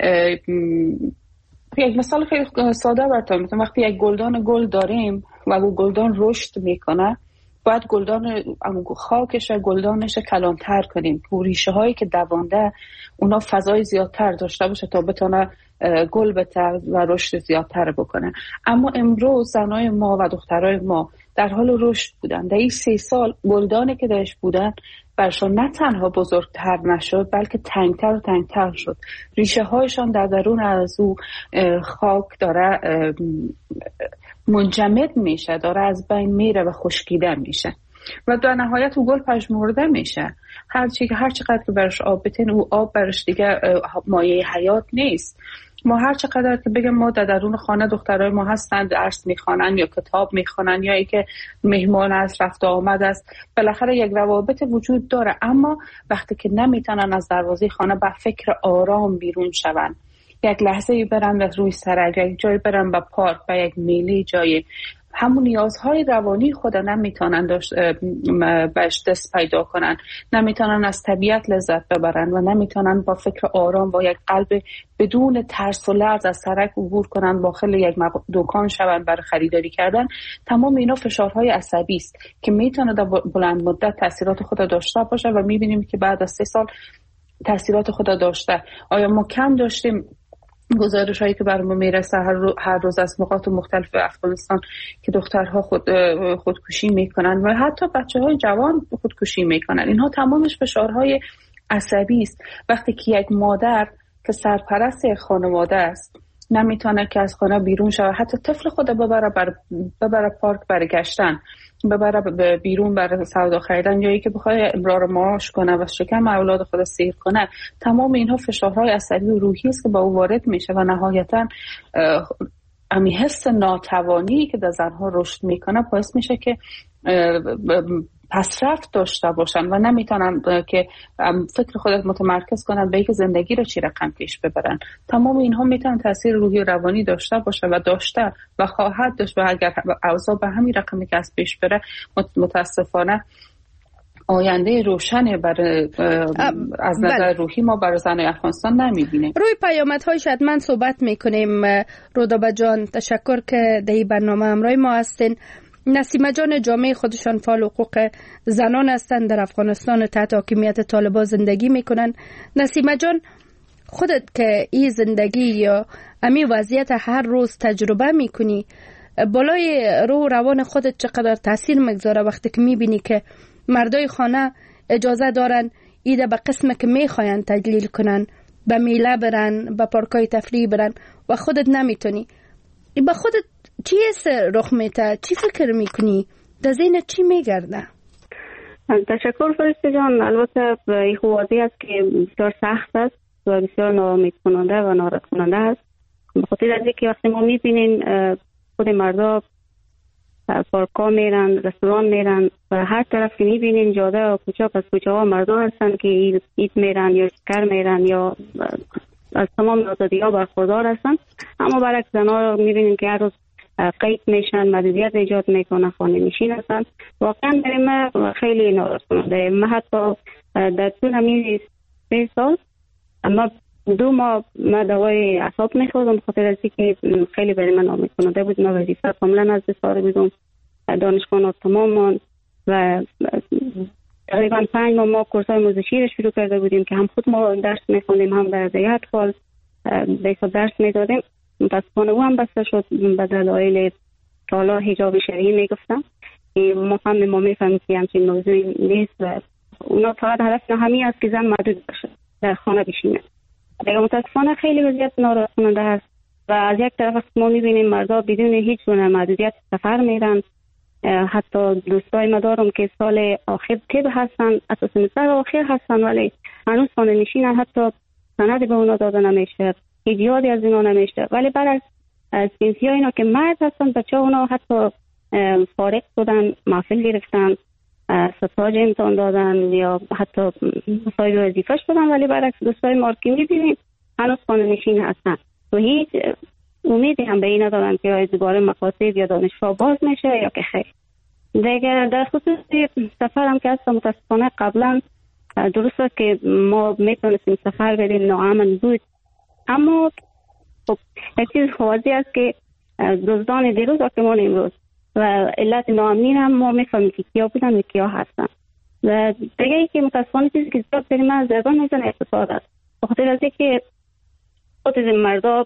یک مثال خیلی ساده براتون میگم، وقتی یک گلدان گل داریم و اون گلدان رشد میکنه، باید گلدان خاکش و گلدانش کلانتر کنیم، ریشه هایی که دوانده اونا فضای زیادتر داشته باشه تا بتونه گل بتر و رشد زیادتر بکنه. اما امروز زنای ما و دخترای ما در حال رشد بودن. در این سه سال گلدانی که درش بودن برشان نه تنها بزرگتر نشد بلکه تنگتر و تنگتر شد. ریشه هایشان در درون از او خاک داره منجمد میشه، داره از بین میره و خشکیده میشه و در نهایت او گل پژمرده میشه. هرچی که هر چقدر که برش آب بتین، او آب برش دیگه مایه حیات نیست. ما هر چقدر که بگم ما در درون خانه دخترای ما هستن، درس میخوانن یا کتاب میخوانن یا ای که مهمان است، رفت آمد است، بالاخره یک روابط وجود داره. اما وقتی که نمیتونن از دروازه خانه به فکر آرام بیرون شون یک لحظه برن و روی سرک، یک جای برن به پارک، به یک میله جای، همون نیازهای روانی خود نمیتونن بهش دست پیدا کنن، نمیتونن از طبیعت لذت ببرن و نمیتونن با فکر آرام با یک قلب بدون ترس و لرز از سرک عبور کنن، داخل یک دکان شون برای خریداری کردن. تمام اینا فشارهای عصبی است که میتونه در بلند مدت تاثیرات خود داشته باشه و میبینیم که بعد از سه سال تاثیرات خود داشته. آیا ما کم داشتیم گزارش هایی که برام میرسه هر, رو، هر روز از نقاط مختلف افغانستان که دخترها خود خودکشی میکنن و حتی بچه های جوان خودکشی میکنن. اینها تمامش فشارهای عصبی است. وقتی که یک مادر که سرپرست خانواده است نمیتونه که از خانه بیرون شود، حتی طفل خود ببره بر ببره پارک برای گشتن، ببره بیرون برای سودا خریدن، یا اینکه بخواد امرار معاش کنه و شکم اولاد خود سیر کنه، تمام اینها فشارهای عصبی و روحی است که با او وارد میشه و نهایتا امی حس ناتوانی که در زنها رشد میکنه باعث میشه که پسرفت داشته باشن و نمیتونن که فکر خودت متمرکز کنن به اینکه زندگی رو چی رقم پیش ببرن. تمام اینها میتونن تاثیر روحی و روانی داشته باشه و داشته و خواهد داشت و اگر اوضاع به همین رقمی که از پیش بره متاسفانه آینده روشنی برای از نظر روحی ما برای زنای افغانستان نمیبینیم. روی پیامدهای شاید من صحبت میکنیم. رودابه جان تشکر که در این برنامه همراه ما هستین. نسیمه جان جامعه خودشان فعال حقوق زنان هستند، در افغانستان تحت حاکمیت طالبان زندگی میکنن. نسیمه جان خودت که این زندگی یا امی وضعیت هر روز تجربه میکنی، بالای روح روان خودت چقدر تاثیر میگذاره وقتی که میبینی که مردای خانه اجازه دارن ایده به قسم که میخواین تدلیل کنن، به میله برن، به پارکای تفریح برن و خودت نمیتونی؟ با خودت چی رخ میته؟ چی فکر میکنی؟ در ذهنت چی میگرده؟ تشکر فرشته جان. البته این خوازی است که بسیار سخت است و بسیار ناامید کننده و ناراحت کننده است، به خاطر از اینکه وقتی ما میبینیم خود مردا پارکا میرن، رستوران میرن و هر طرف که میبینیم جاده و کوچه پس کوچه ها مردا هستن که ایت میرن یا شکر میرن یا از تمام آزادی ها برخوردار هستن. اما برعکس زنها رو میبینیم که هر روز قید میشن، محدودیت ایجاد میکنن، خانه نشین هستن. واقعا برای من خیلی ناراحت کننده. من حتی در طول همین سه سال اما دو ماه من دوای اعصاب میخوردم به خاطر از اینکه خیلی برای من ناامید کننده بود. من وظیفه کاملا از دستار بودم، دانشگاه تمامان و تقریبا پنج ماه ما کورسای موزیکی رو شروع کرده بودیم که هم خود ما درس میخوندیم هم در دیگه فال بیسا درس میدادیم. متاسفانه او هم بسته شد به دلایل که حالا حجاب شرعی میگفتم. ما هم ما میفهمیم که همچین موضوعی نیست و اونا فقط هدف همین است که زن محدود باشه، در خانه بشینه. دیگه متاسفانه خیلی وضعیت ناراحت کننده است و از یک طرف ما میبینیم مردا بدون هیچ گونه محدودیت سفر میرن. حتی دوستای ما دارم که سال آخر طب هستن، اساسا سال آخر هستن ولی هنوز خانه نشینن، حتی سند به اونا داده نمیشه، هیچ یادی از اینا نمیشه. ولی بعد از جنسی ها اینا که مرد هستن بچه اونا حتی فارغ شدن، محفل گرفتن، ستاج امتحان دادن یا حتی مسائل وظیفه شدن، ولی برعکس دوستای ما که میبینیم هنوز خانه نشین هستن و هیچ امیدی هم به این ندارن که دوباره مکاتب یا دانشگاه باز میشه یا که خیر. دیگه در خصوص سفر هم که هستم متاسفانه قبلا درسته که ما میتونستیم سفر بریم، ناامن بود، اما خب یک چیز واضح است که دزدان دیروز آکمان امروز و علت ناامنی هم ما میفهمیم که کیا بودن و کیا هستن. و دیگه ای که متاسفانه چیزی که زیاد بریم از زبان میزن اقتصاد است، بخاطر از اینکه خود مردا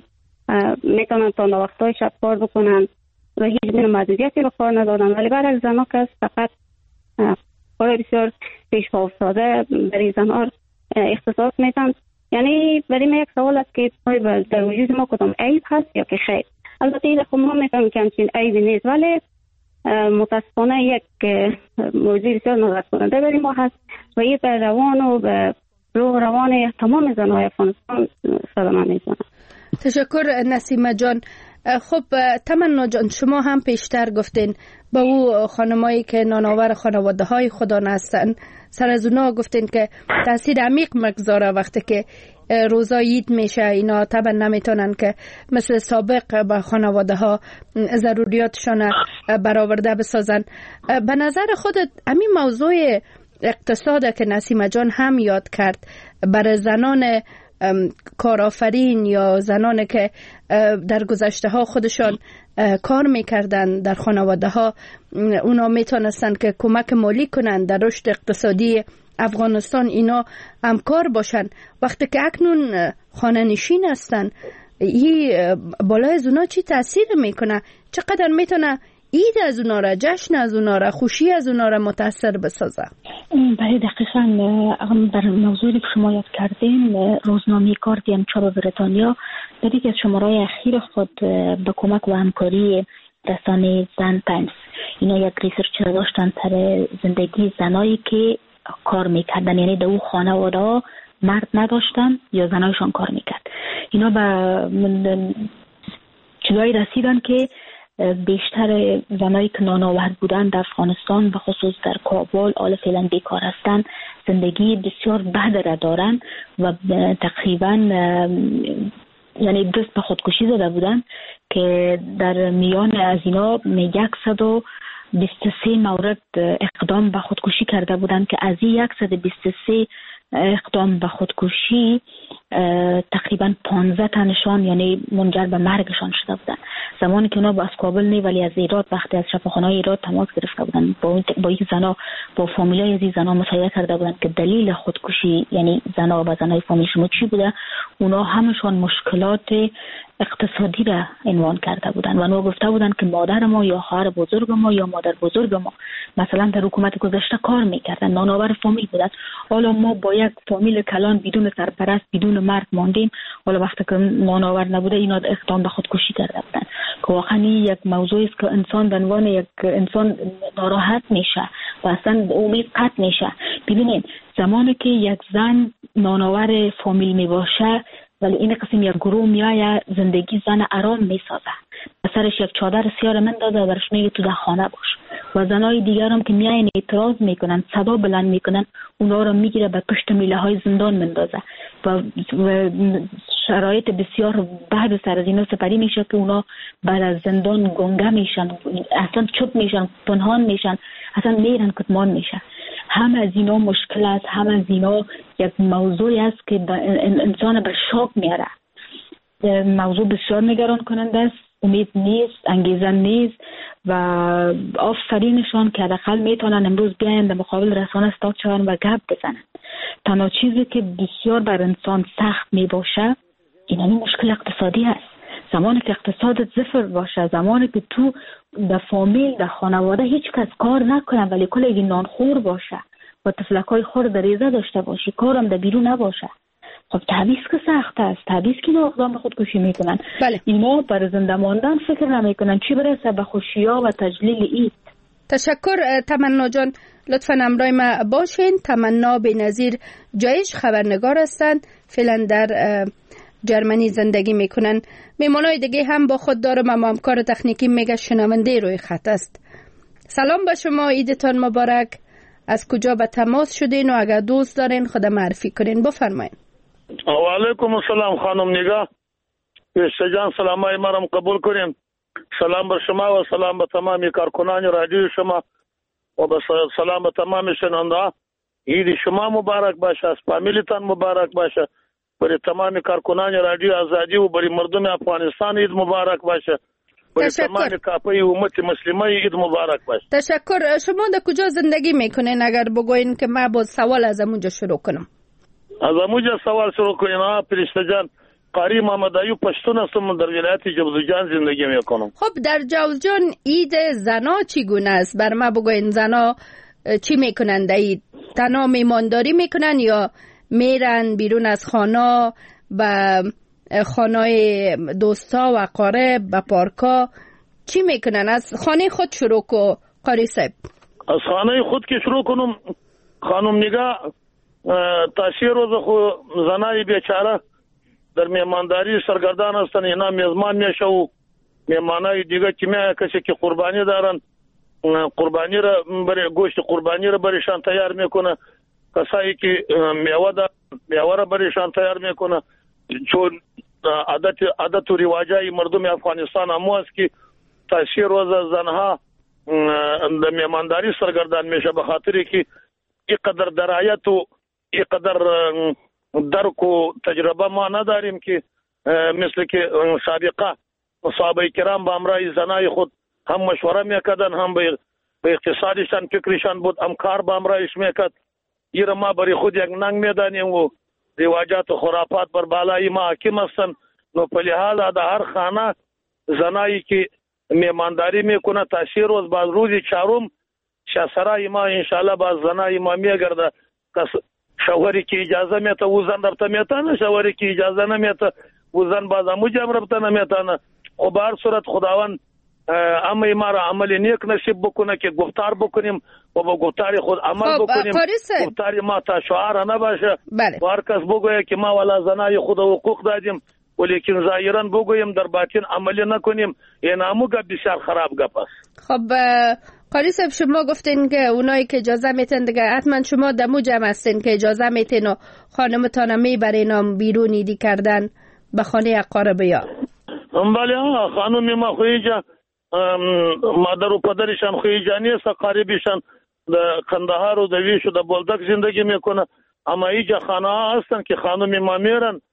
میتونن تا وقتای شب کار بکنن و هیچ گونه محدودیتی رو کار ندارن، ولی برای زنها که فقط کار بسیار پیش افتاده برای زنها اختصاص میدن. یعنی برای من یک سوال است که در وجود ما کدام عیب هست یا که خیر. البته این خب ما میفهمیم که همچین عیبی نیست، ولی متاسفانه یک موضوع بسیار ناراحت کننده برای ما هست و این بر روان و به روح روان تمام زنهای افغانستان صدمه میزنه. تشکر نسیمه جان. خب تمنا جان، شما هم پیشتر گفتین با او خانمایی که نانآور خانواده های خودان هستن، سر از اونا گفتین که تاثیر عمیق مگذاره وقتی که روزای عید میشه، اینا طبعا نمیتونن که مثل سابق به خانواده ها ضروریاتشان برآورده بسازن. به نظر خودت همین موضوع اقتصاد که نسیم جان هم یاد کرد برای زنان کارآفرین یا زنانی که در گذشته ها خودشان کار میکردن در خانواده ها، اونا میتونستن که کمک مالی کنن در رشد اقتصادی افغانستان، اینا همکار باشن. وقتی که اکنون خانه نشین هستن، این بالای از اونا چی تاثیر میکنه؟ چقدر میتونه عید از اونا را، جشن از اونا را، خوشی از اونا را متاثر بسازه؟ بله دقیقاً. بر موضوعی که شما یاد کردین، روزنامه گاردین چاپ بریتانیا در یکی از شماره‌های اخیر خود به کمک و همکاری رسانه زن تایمز اینا یک ریسرچ را داشتن سر زندگی زنایی که کار میکردن، یعنی در او خانواده ها مرد نداشتن یا زنایشان کار میکرد. اینا به چیزایی رسیدن که بیشتر زنایی که نانآور بودن در افغانستان و خصوص در کابل حالا فعلا بیکار هستن، زندگی بسیار بد را دارن و تقریبا یعنی دست به خودکشی زده بودن که در میان از اینا صد و بیست و سه مورد اقدام به خودکشی کرده بودن که از این صد و بیست و سه اقدام به خودکشی تقریبا پانزده تنشان یعنی منجر به مرگشان شده بودن. زمانی که اونا با از کابل نه ولی از ایراد، وقتی از شفاخانه‌های ایراد تماس گرفته بودن با با این زنا، با فامیلای از این زنا مصاحبه کرده بودن که دلیل خودکشی یعنی زنا و زنای فامیل شما چی بوده، اونا همشون مشکلات اقتصادی را عنوان کرده بودن و اونا گفته بودن که مادر ما یا خواهر بزرگ ما یا مادر بزرگ ما مثلا در حکومت گذشته کار میکردن، نانآور فامیل بودن، حالا ما با یک فامیل کلان بدون سرپرست بدون مرد ماندیم، حالا وقتی که نانآور نبوده اینا اقدام به خودکشی کرده بودن. که واقعا یک موضوعی است که انسان به عنوان یک انسان ناراحت میشه و اصلا امید قطع میشه. ببینید زمانی که یک زن نانآور فامیل میباشه ولی این قسم یک گروه میایه زندگی زن آرام میسازه، سرش یک چادر سیاه مندازه و برش میگه تو در خانه باش، و زنای دیگر هم که میاین اعتراض میکنن، صدا بلند میکنن، اونا رو میگیره به پشت میله های زندان مندازه و, و شرایط بسیار بعد سر از اینا سپری میشه که اونا بعد از زندان گنگه میشن، اصلا چوب میشن، پنهان میشن، اصلا میرن کتمان میشه. هم از اینا مشکل است، هم از اینا یک موضوعی است که انسان به شاک میاره. موضوع بسیار نگران کننده است، امید نیست، انگیزه نیست و آفرینشان که حداقل میتونن امروز بیاین در مقابل رسانه استاد شوند و گپ بزنن. تنها چیزی که بسیار بر انسان سخت میباشه این همین مشکل اقتصادی است. زمانی که اقتصادت صفر باشه، زمانی که تو در فامیل در خانواده هیچ کس کار نکنه ولی کلی نانخور باشه و طفلکای خورد ریزه داشته باشی، کارم در بیرون نباشه، خب تعویض که سخت است، تعویض که اقدام به خودکشی میکنن. بله. اینا بر زنده ماندن فکر نمیکنن، چی برسه به خوشی‌ها و تجلیل عید. تشکر تمنا جان، لطفاً همراه ما باشین. تمنا بی‌نظیر جایش خبرنگار هستند، فعلا در جرمنی زندگی میکنن. میمونای دیگه هم با خود دارم، اما همکار تکنیکی میگه شنونده روی خط است. سلام با شما، عیدتان مبارک. از کجا به تماس شدین و اگر دوست دارین خود معرفی کنین بفرمایید. و علیکم السلام خانم نگاه پیشته جان، سلامای مرم قبول کنین. سلام بر شما و سلام به تمامی کارکنان رادیو شما و به سلام به تمامی شنونده. عید شما مبارک باشه، از فامیلیتان مبارک باشه، برای تمامی کارکنان رادیو آزادی و برای مردم افغانستان عید مبارک باشه، برای تمامی کاپی امت مسلمه عید مبارک باشه. تشکر. شما در کجا زندگی میکنین؟ اگر بگوین که من با سوال از اونجا شروع کنم. از اونجا سوال شروع کنین. ها پرشته جان، قاری محمد ایوب پشتون هستم، در ولایت جوزجان زندگی میکنم. خب در جوزجان عید زنا چگونه است؟ بر ما بگوین زنا چی میکنن در عید؟ تنها میمانداری میکنن یا میرن بیرون از خانه و خانه دوستا و اقارب و پارکا؟ چی میکنن؟ از خانه خود شروع کو قاری صاحب. از خانه خود که شروع کنم خانم نگاه، تاثیر روز خو زنای بیچاره در میمانداری سرگردان هستن، اینا میزمان میشه و میمانای دیگه که میه کسی که قربانی دارن قربانی را برای گوشت قربانی را برایشان تیار میکنه، کسایی که میوه دا میوه را برایشان تیار میکنه، چون عادت عادت و رواجای مردم افغانستان همو است که تاثیر روز زنها د میمانداری سرگردان میشه، به خاطر که اینقدر درایت و اینقدر درک و تجربه ما نداریم که مثل که سابقه صحابه کرام با امرای زنای خود هم مشوره میکردن، هم به اقتصادشان فکرشان بود، هم کار با امرایش میکرد. ایره ما برای خود یک ننگ میدانیم و رواجات و خرافات بر بالای ما حاکم هستند. نو په لحاظ در هر خانه زنایی که میمانداری میکنه تاثیر روز باز روزی چهارم شاسرای ما انشالله باز زنای ما میگرده. شوهری که اجازه میته او زن ربطه میتانه، شوهری که اجازه نمیته او زن باز همو جمع ربطه نمیتانه. و به هر صورت خداوند اما ما را عمل نیک نصیب بکنه که گفتار بکنیم و با گفتار خود عمل بکنیم. گفتار ما تا شعار نباشه و هر کس بگویه که ما والا زنای خود حقوق دادیم ولیکن ظاهرا بگویم در باطن عملی نکنیم. این همو گپ بسیار خراب گپ است. خب قاری صاحب شما گفتین که اونایی که اجازه میتن دیگه حتما شما دمو جمع هستین که اجازه میتین و خانمتان میبرین هم بیرون ایدی کردن به خانه اقاربه یا؟ بله خانم ما خویجا مادر و پدرشان خویجا نیست، اقاربشان در کندهار و در ویش و در بولدک زندگی میکنه. اما ایجا خانه ها هستن که خانم ما میرن،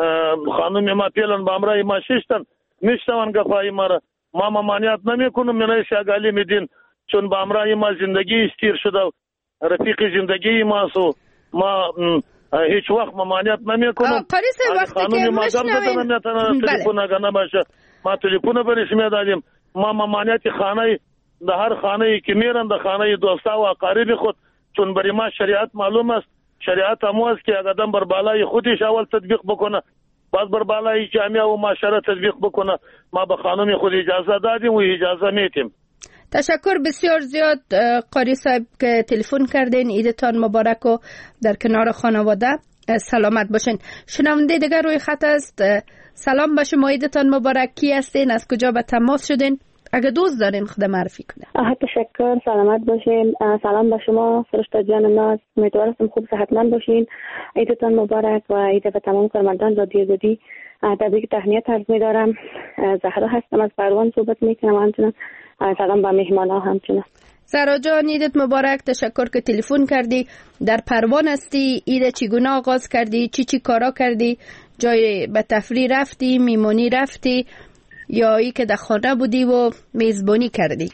خانم ما پیلن با امرای ما ششتن میشتوان گفای ما را ما ممانعت نمیکنم. من شاگالی میدین چون با امرای ما زندگی استیر شده، رفیق زندگی ما سو ما هیچ وقت ممانعت نمیکنم. قاری صاحب وقتی که مشنوین تلفن اگر نباشه ما تلفن برش میدادیم. ما ممانعت خانه در هر خانه که میرن در خانه دوستا و اقارب خود، چون برای ما شریعت معلوم است. شریعت همو است که اگر آدم بر بالای خودش اول تطبیق بکنه بعد بر بالای جامعه و معاشره تطبیق بکنه. ما به خانم خود اجازه دادیم و اجازه میتیم. تشکر بسیار زیاد قاری صاحب که تلفن کردین. عیدتان مبارک و در کنار خانواده سلامت باشین. شنونده دیگر روی خط است. سلام به شما، عیدتان مبارک. کی هستین؟ از کجا به تماس شدین؟ اگه دوست دارین خود معرفی کنه. تشکر، سلامت باشین. سلام به شما فرشته جان ناز، امیدوارم خوب صحتمند باشین. عیدتان مبارک و عید به تمام کارمندان رادیو آزادی تبریک تهنیت عرض می‌دارم. زهرا هستم از پروان صحبت می‌کنم. همچنین سلام به مهمانا. همچنین زهرا جان عیدت مبارک. تشکر که تلفن کردی. در پروان هستی، عید چگونه آغاز کردی؟ چی چی کارا کردی؟ جای به تفریح رفتی، میمونی رفتی یا ای که در خانه بودی و میزبانی کردی؟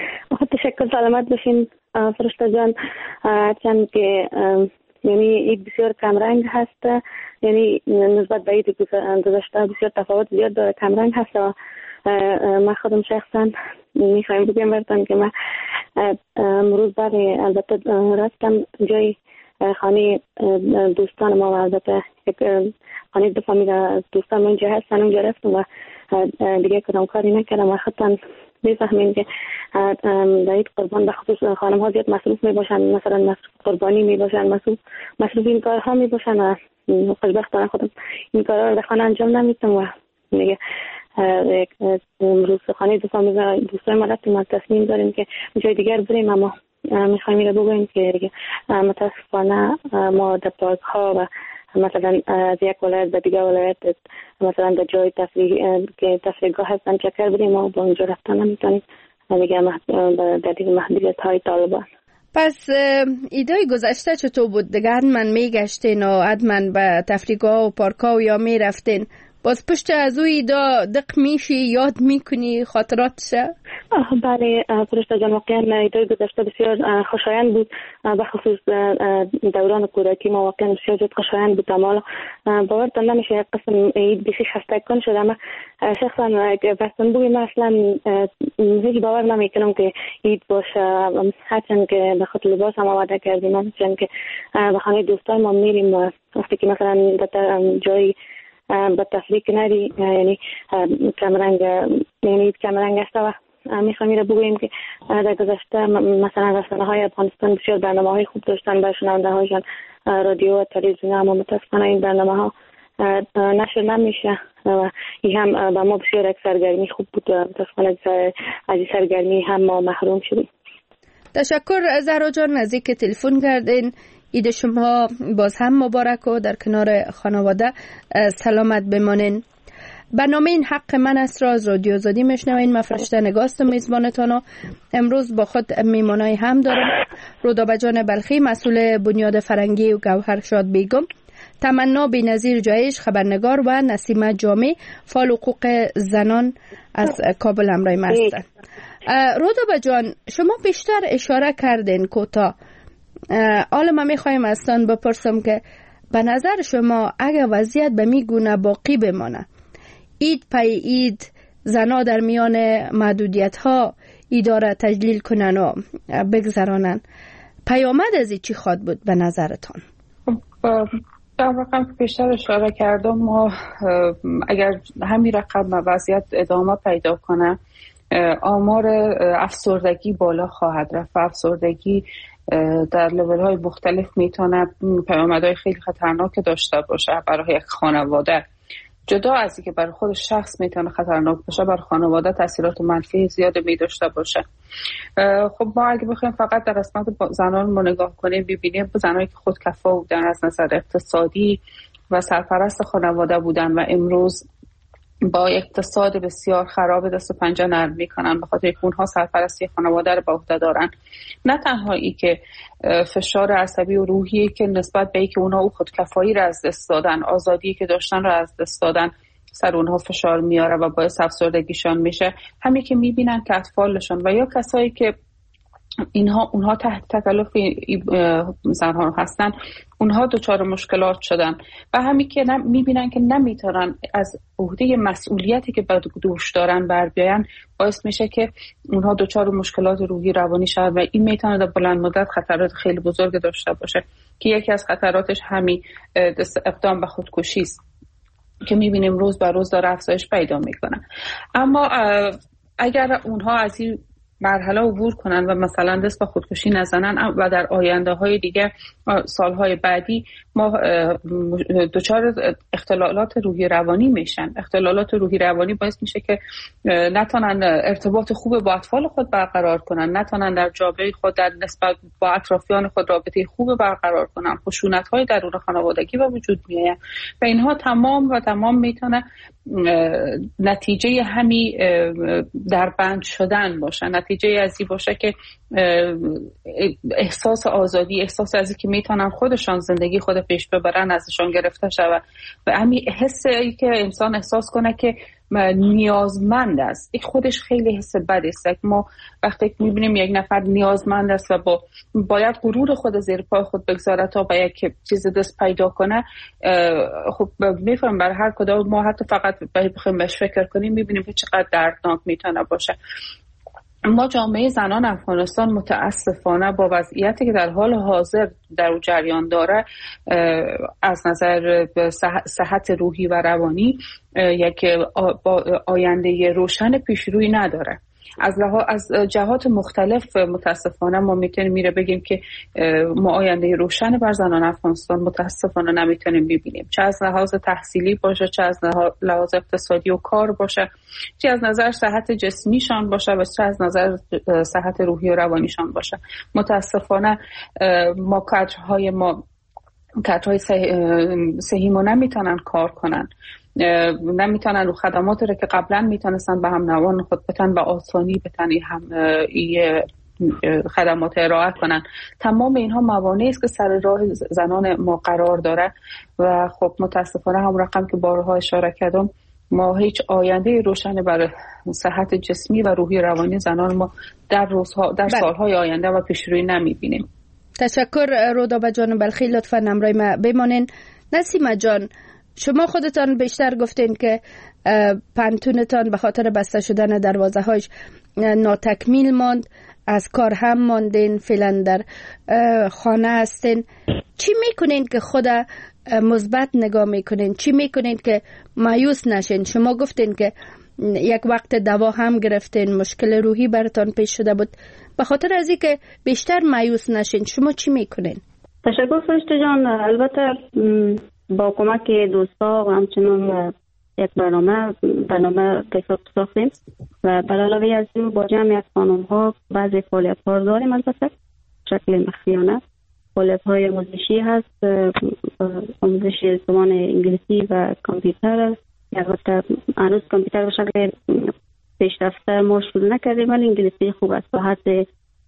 تشکر، سلامت باشین فرشته جان. چند که یعنی عید بسیار کمرنگ هست، یعنی نسبت به عید گذشته بسیار تفاوت زیاد داره، کمرنگ هست. و من خودم شخصا میخوایم بگم براتون که من امروز بعد البته رفتم جای خانه دوستان ما و البته خانه دو فامیل دوستان من اونجا هستن، اونجا رفتم و دیگه کدام کاری نکردم. و خودتان میفهمین که در عید قربان به خصوص خانم ها زیاد مصروف می باشن، مثلا مصروف قربانی می باشن، مصروف مصروف این کارها می باشن و خوشبختانه خودم این کارها رو در خانه انجام نمیدم. و دیگه امروز خانه دو فامیل دوستان ما رفتیم و تصمیم داریم که جای دیگر بریم، اما میخوایم این رو بگویم که دیگه متاسفانه ما در پارک ها و مثلا از یک ولایت به دیگر ولایت مثلا در جای تفریح که تفریحگاه هستن چکر بریم و با اونجا رفتن نمیتونیم دیگه در دیگه محدودیت های طالبان. پس ایدای گذشته چطور بود؟ دیگه حتما میگشتین و حتما به تفریحگاه و پارک ها و یا میرفتین؟ باز پشت از او ایدا دق میشی، یاد میکنی خاطراتشه؟ بله فرشته جان، واقعا ایدای گذشته بسیار خوشایند بود، به خصوص دوران کودکی ما واقعا بسیار زیاد خوشایند بود. اما باورتان نمیشه یک قسم عید بسیار خسته کن شده. اما شخصا بستن بوی من اصلا هیچ باور نمیکنم که عید باشه، هرچند که به خاطر لباس هم آماده کردیم، هرچند که به خانه دوستان ما میریم و وقتی که مثلا در جای به تفریق نری یعنی کمرنگ یعنی کمرنگ است و میخوایم رو بگوییم که در گذشته مثلا رسانه های افغانستان بسیار برنامه های خوب داشتن برای شنونده هایشان رادیو و تلویزیون، اما متاسفانه این برنامه ها نشر نمیشه و این هم به ما بسیار یک سرگرمی خوب بود و متاسفانه از این سرگرمی هم ما محروم شدیم. تشکر زهرا جان از اینکه تلفن کردین. عید شما باز هم مبارک و در کنار خانواده سلامت بمانین. برنامه این حق من است را از رادیو آزادی میشنوین. من فرشته نگاست و میزبانتان و امروز با خود میمانای هم دارم رودابه جان بلخی مسئول بنیاد فرنگی و گوهر شاد بیگم، تمنا بی‌نظیر جایش خبرنگار و نسیمه جامی فعال حقوق زنان از کابل همراه ما هستند. رودابه جان شما بیشتر اشاره کردین کوتاه، حالا ما میخوایم ازتان بپرسم که به نظر شما اگر وضعیت به می گونه باقی بمانه، اید پی اید زنا در میان محدودیت ها ایداره تجلیل کنن و بگذرانن، پیامد از چی خواد بود به نظرتان؟ در رقم که بیشتر اشاره کردم، ما اگر همین رقم وضعیت ادامه پیدا کنه آمار افسردگی بالا خواهد رفت و افسردگی در لیول های مختلف میتونه پیامدهای خیلی خطرناک داشته باشه برای یک خانواده. جدا از اینکه برای خود شخص میتونه خطرناک باشه، برای خانواده تاثیرات منفی زیاد می داشته باشه. خب ما اگه بخوایم فقط در قسمت زنان ما نگاه کنیم، ببینیم زنانی که خودکفا بودن از نظر اقتصادی و سرپرست خانواده بودن و امروز با اقتصاد بسیار خراب دست و پنجه نرم میکنن به خاطر اینکه اونها سرپرستی خانواده رو به عهده دارن. نه تنها ای که فشار عصبی و روحی که نسبت به ای که اونها او خودکفایی رو از دست دادن، آزادی که داشتن رو از دست دادن، سر اونها فشار میاره و باعث افسردگیشان میشه. همین که میبینن که اطفالشون و یا کسایی که اینها اونها تحت تکلف زنها هستن، اونها دچار مشکلات شدن و همین که میبینن که نمیتونن از عهده مسئولیتی که به دوش دارن بر بیاین، باعث میشه که اونها دچار مشکلات روحی روانی شود و این میتونه در بلند مدت خطرات خیلی بزرگ داشته باشه که یکی از خطراتش همین اقدام به خودکشی است که میبینیم روز به روز داره افزایش پیدا میکنه. اما اگر اونها از این مرحله عبور کنن و مثلا دست به خودکشی نزنن و در آینده های دیگه سالهای بعدی ما دچار اختلالات روحی روانی میشن. اختلالات روحی روانی باعث میشه که نتونن ارتباط خوب با اطفال خود برقرار کنن، نتونن در جامعه خود در نسبت با اطرافیان خود رابطه خوب برقرار کنن، خشونت های درون خانوادگی به وجود میاد و اینها تمام و تمام میتونه نتیجه همی در بند شدن باشه، نتیجه از این باشه که احساس آزادی، احساس از اینکه میتونن خودشان زندگی خود پیش ببرن ازشان گرفته شود و همین حسی که انسان احساس کنه که نیازمند است، این خودش خیلی حس بدی است. ما وقتی میبینیم یک نفر نیازمند است و با باید غرور خود زیر پای خود بگذاره تا به یک چیز دست پیدا کنه، خب میفهم برای هر کدام ما حتی فقط بخوایم بهش فکر کنیم میبینیم که چقدر دردناک میتونه باشه. ما جامعه زنان افغانستان متاسفانه با وضعیتی که در حال حاضر در جریان داره از نظر صحت روحی و روانی یک آینده روشن پیشروی نداره. از از جهات مختلف متاسفانه ما میتونیم میره بگیم که ما آینده روشن بر زنان افغانستان متاسفانه نمیتونیم ببینیم، چه از لحاظ تحصیلی باشه، چه از لحاظ اقتصادی و کار باشه، چه از نظر صحت جسمیشان باشه و چه از نظر صحت روحی و روانیشان باشه. متاسفانه ما کادرهای ما کادرهای صحیح ما نمیتونن کار کنن، نمیتونن رو خدمات رو که قبلا میتونستن به هم نوان خود بتن به آسانی بتن هم ای خدمات ارائه کنن. تمام اینها موانعی است که سر راه زنان ما قرار داره و خب متاسفانه هم رقم که بارها اشاره کردم ما هیچ آینده روشن برای صحت جسمی و روحی روانی زنان ما در روزها در سالهای آینده و پیشروی نمیبینیم. تشکر رودابه جان بلخی، لطفا همراه ما بمانین. نسیمه جان، شما خودتان بیشتر گفتین که پنتونتان به خاطر بسته شدن دروازه هاش ناتکمیل ماند، از کار هم ماندین، فعلا در خانه هستین. چی میکنین که خود مثبت نگاه میکنین؟ چی میکنین که مایوس نشین؟ شما گفتین که یک وقت دوا هم گرفتین، مشکل روحی براتان پیش شده بود. به خاطر از اینکه بیشتر مایوس نشین شما چی میکنین؟ تشکر فرشته جان. البته با کمک دوستا و همچنین یک برنامه برنامه کیفیت ساختیم و بر علاوه از این با جمعی از خانم ها بعضی فعالیت ها داریم، البته شکل مخفیانه فعالیت‌های آموزشی هست، آموزش زبان انگلیسی و کامپیوتر. البته هنوز کامپیوتر به شکل پیشرفته ما شروع نکردیم، ولی انگلیسی خوب است. به حد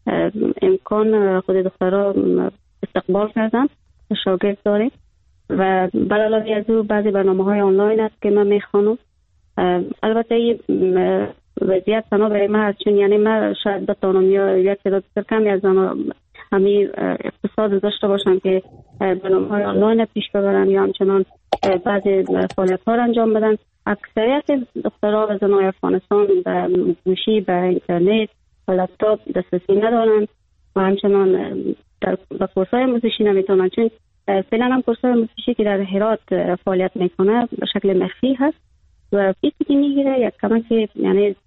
امکان خود دخترها استقبال کردن، شاگرد داریم و به علاوه از او بعضی برنامه‌های آنلاین است که من میخوانم. البته این وضعیت تنها برای من هست، چون یعنی من شاید بتونم یا یک تعداد کمی از همین اقتصاد داشته باشم که برنامه‌های آنلاین پیش ببرن یا همچنان بعضی فعالیت‌ها را انجام بدن. اکثریت دخترها و زنای افغانستان به گوشی، به اینترنت و لپتاپ دسترسی ندارن و همچنان در به کورس‌های آموزشی نمیتونن، چون فعلا هم کورس‌های آموزشی که در هرات فعالیت میکنه به شکل مخفی هست و فیسی که میگیره یک کمک، یعنی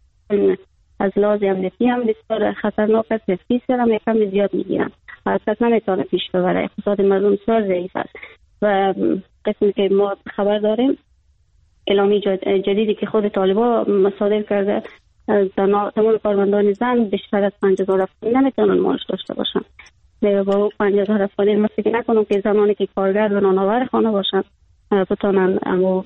از لحاظ امنیتی هم بسیار خطرناک است. فیس هم یک کم زیاد میگیرن و اصلا نمیتونه پیش ببره. اقتصاد مردم بسیار ضعیف است و قسمی که ما خبر داریم اعلامی جدیدی که خود طالبان مصادر کرده، تمام کارمندان زن بیشتر از پنج هزار افغانی نمیتونن معاش داشته باشن. با اون پنج هزار افغانی من فکر نکنم که زنانی که کارگر و نانآور خانه باشن بتونن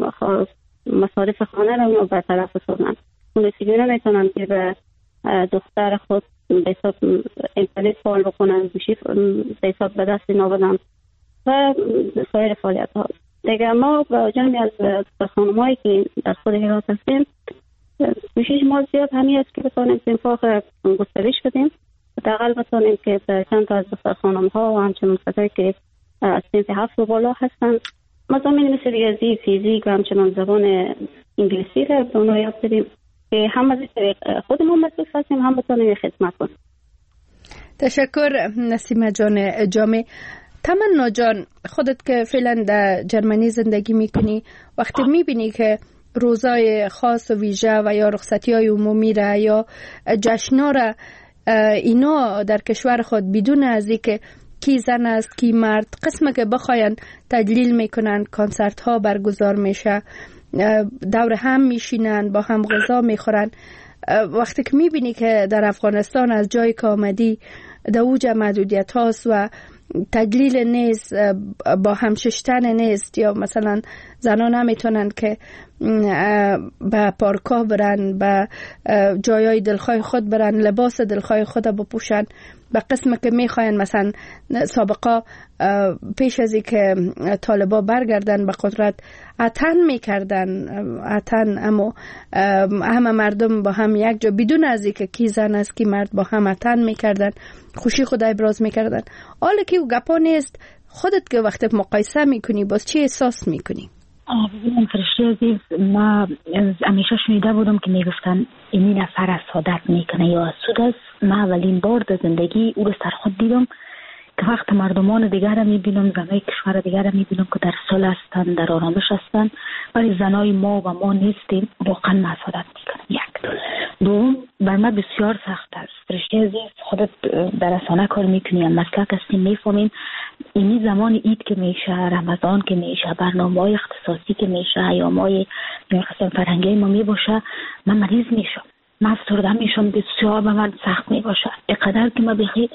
مصارف خانه رو برطرف بسازن. اون دیگه نمیتونن که به دختر خود به حساب اینترنت فعال بکنن، گوشی به حساب به دست نابدن و سایر فعالیت ها. دیگه ما با جمعی از خانم‌هایی که در خود هرات هستیم کوشش ما زیاد همین است که بتونیم انفاق گسترش بدیم، حداقل بتونیم که چند تا از دختر خانم‌ها و همچنین کسایی که از صنف هفت و بالا هستن مضامین مثل ریاضی، فیزیک و همچنان زبان انگلیسی را به اونها یاد بدیم که هم از خودمون مصروف هستیم هم بتونیم خدمت کنیم. تشکر نسیمه جان جامع. تمنا جان، خودت که فعلا در جرمنی زندگی میکنی، وقتی میبینی که روزای خاص و ویژه و یا رخصتی های عمومی را یا جشنا را اینا در کشور خود بدون از اینکه کی زن است کی مرد قسمه که بخواین تجلیل میکنن، کنسرت ها برگزار میشه، دور هم میشینن، با هم غذا میخورن، وقتی که میبینی که در افغانستان از جای که آمدی در اوج محدودیت هاست و تجلیل نیست، با هم ششتن نیست، یا مثلا زنان نمیتونن که به پارکا برن، به جایای دلخواه خود برن، لباس دلخواه خود بپوشن، به قسم که میخواین مثلا سابقا پیش از اینکه طالبا برگردن به قدرت عطن میکردن، عطن اما همه مردم با هم یک جا بدون از اینکه کی زن است کی مرد با هم عطن میکردن، خوشی خود ابراز میکردن. حالا که او گپا نیست، خودت که وقتی مقایسه میکنی باز چی احساس میکنی؟ ببینم فرشته عزیز، ما همیشه شنیده بودم که میگفتن این نفر از سعادت میکنه یا از سود است. ما اولین بار در زندگی او رو سر خود دیدم که وقت مردمان دیگر را میبینم، زنای کشور دیگر را میبینم که در صلح هستند، در آرامش هستند، ولی زنای ما و ما نیستیم. واقعا ما سعادت میکنم. یک دوم، بر ما بسیار سخت است. فرشته عزیز، خودت در رسانه کار میکنی، مسلک هستیم، میفهمیم اینی زمان عید که میشه، رمضان که میشه، برنامه‌های اختصاصی که میشه، ایام‌های قسم فرهنگی ما میباشه، من مریض میشم، من افسرده میشم، بسیار به من سخت میباشه. اینقدر که من بخی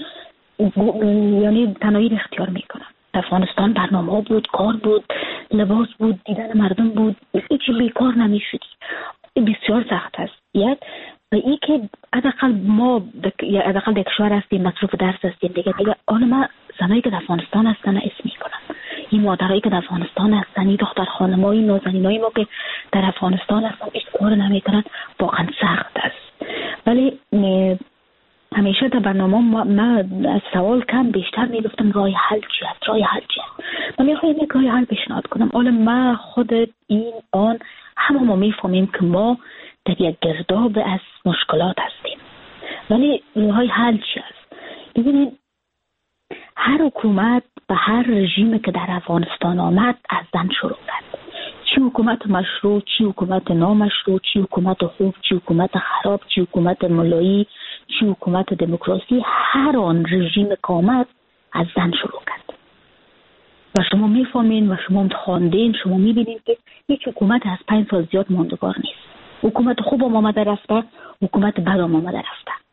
یعنی تنهایی اختیار میکنم. افغانستان برنامه بود، کار بود، لباس بود، دیدن مردم بود، هیچی بیکار نمیشدی. بسیار سخت است. یک و این که حداقل ما حداقل در کشور هستیم، مصروف درس هستیم دیگه دیگه حالا ما زنایی که در افغانستان هستن اسم میکنم، این مادرایی که در افغانستان هستن، این دختر خانمایی نازنینایی ما که در افغانستان هستن هیچ کار نمیکنن، واقعا سخت است. ولی همیشه در برنامه ما, ما از سوال کم بیشتر میگفتم راه حل چی است، راه حل چی است. من میخوایم یک راه حل پیشنهاد کنم. حالا ما خود این آن همه ما میفهمیم که ما در یک گرداب از مشکلات هستیم، ولی راه حل چی است؟ ببینید، هر حکومت به هر رژیمی که در افغانستان آمد از زن شروع کرد. چی حکومت مشروع، چی حکومت نامشروع، چی حکومت خوب، چی حکومت خراب، چی حکومت ملایی، چی حکومت دموکراسی، هر آن رژیم که آمد از زن شروع کرد. و شما میفهمین و شما خواندین، شما میبینید که هیچ حکومت از پنج سال زیاد ماندگار نیست. حکومت خوب هم آمده رفته، حکومت بد هم آمده رفته.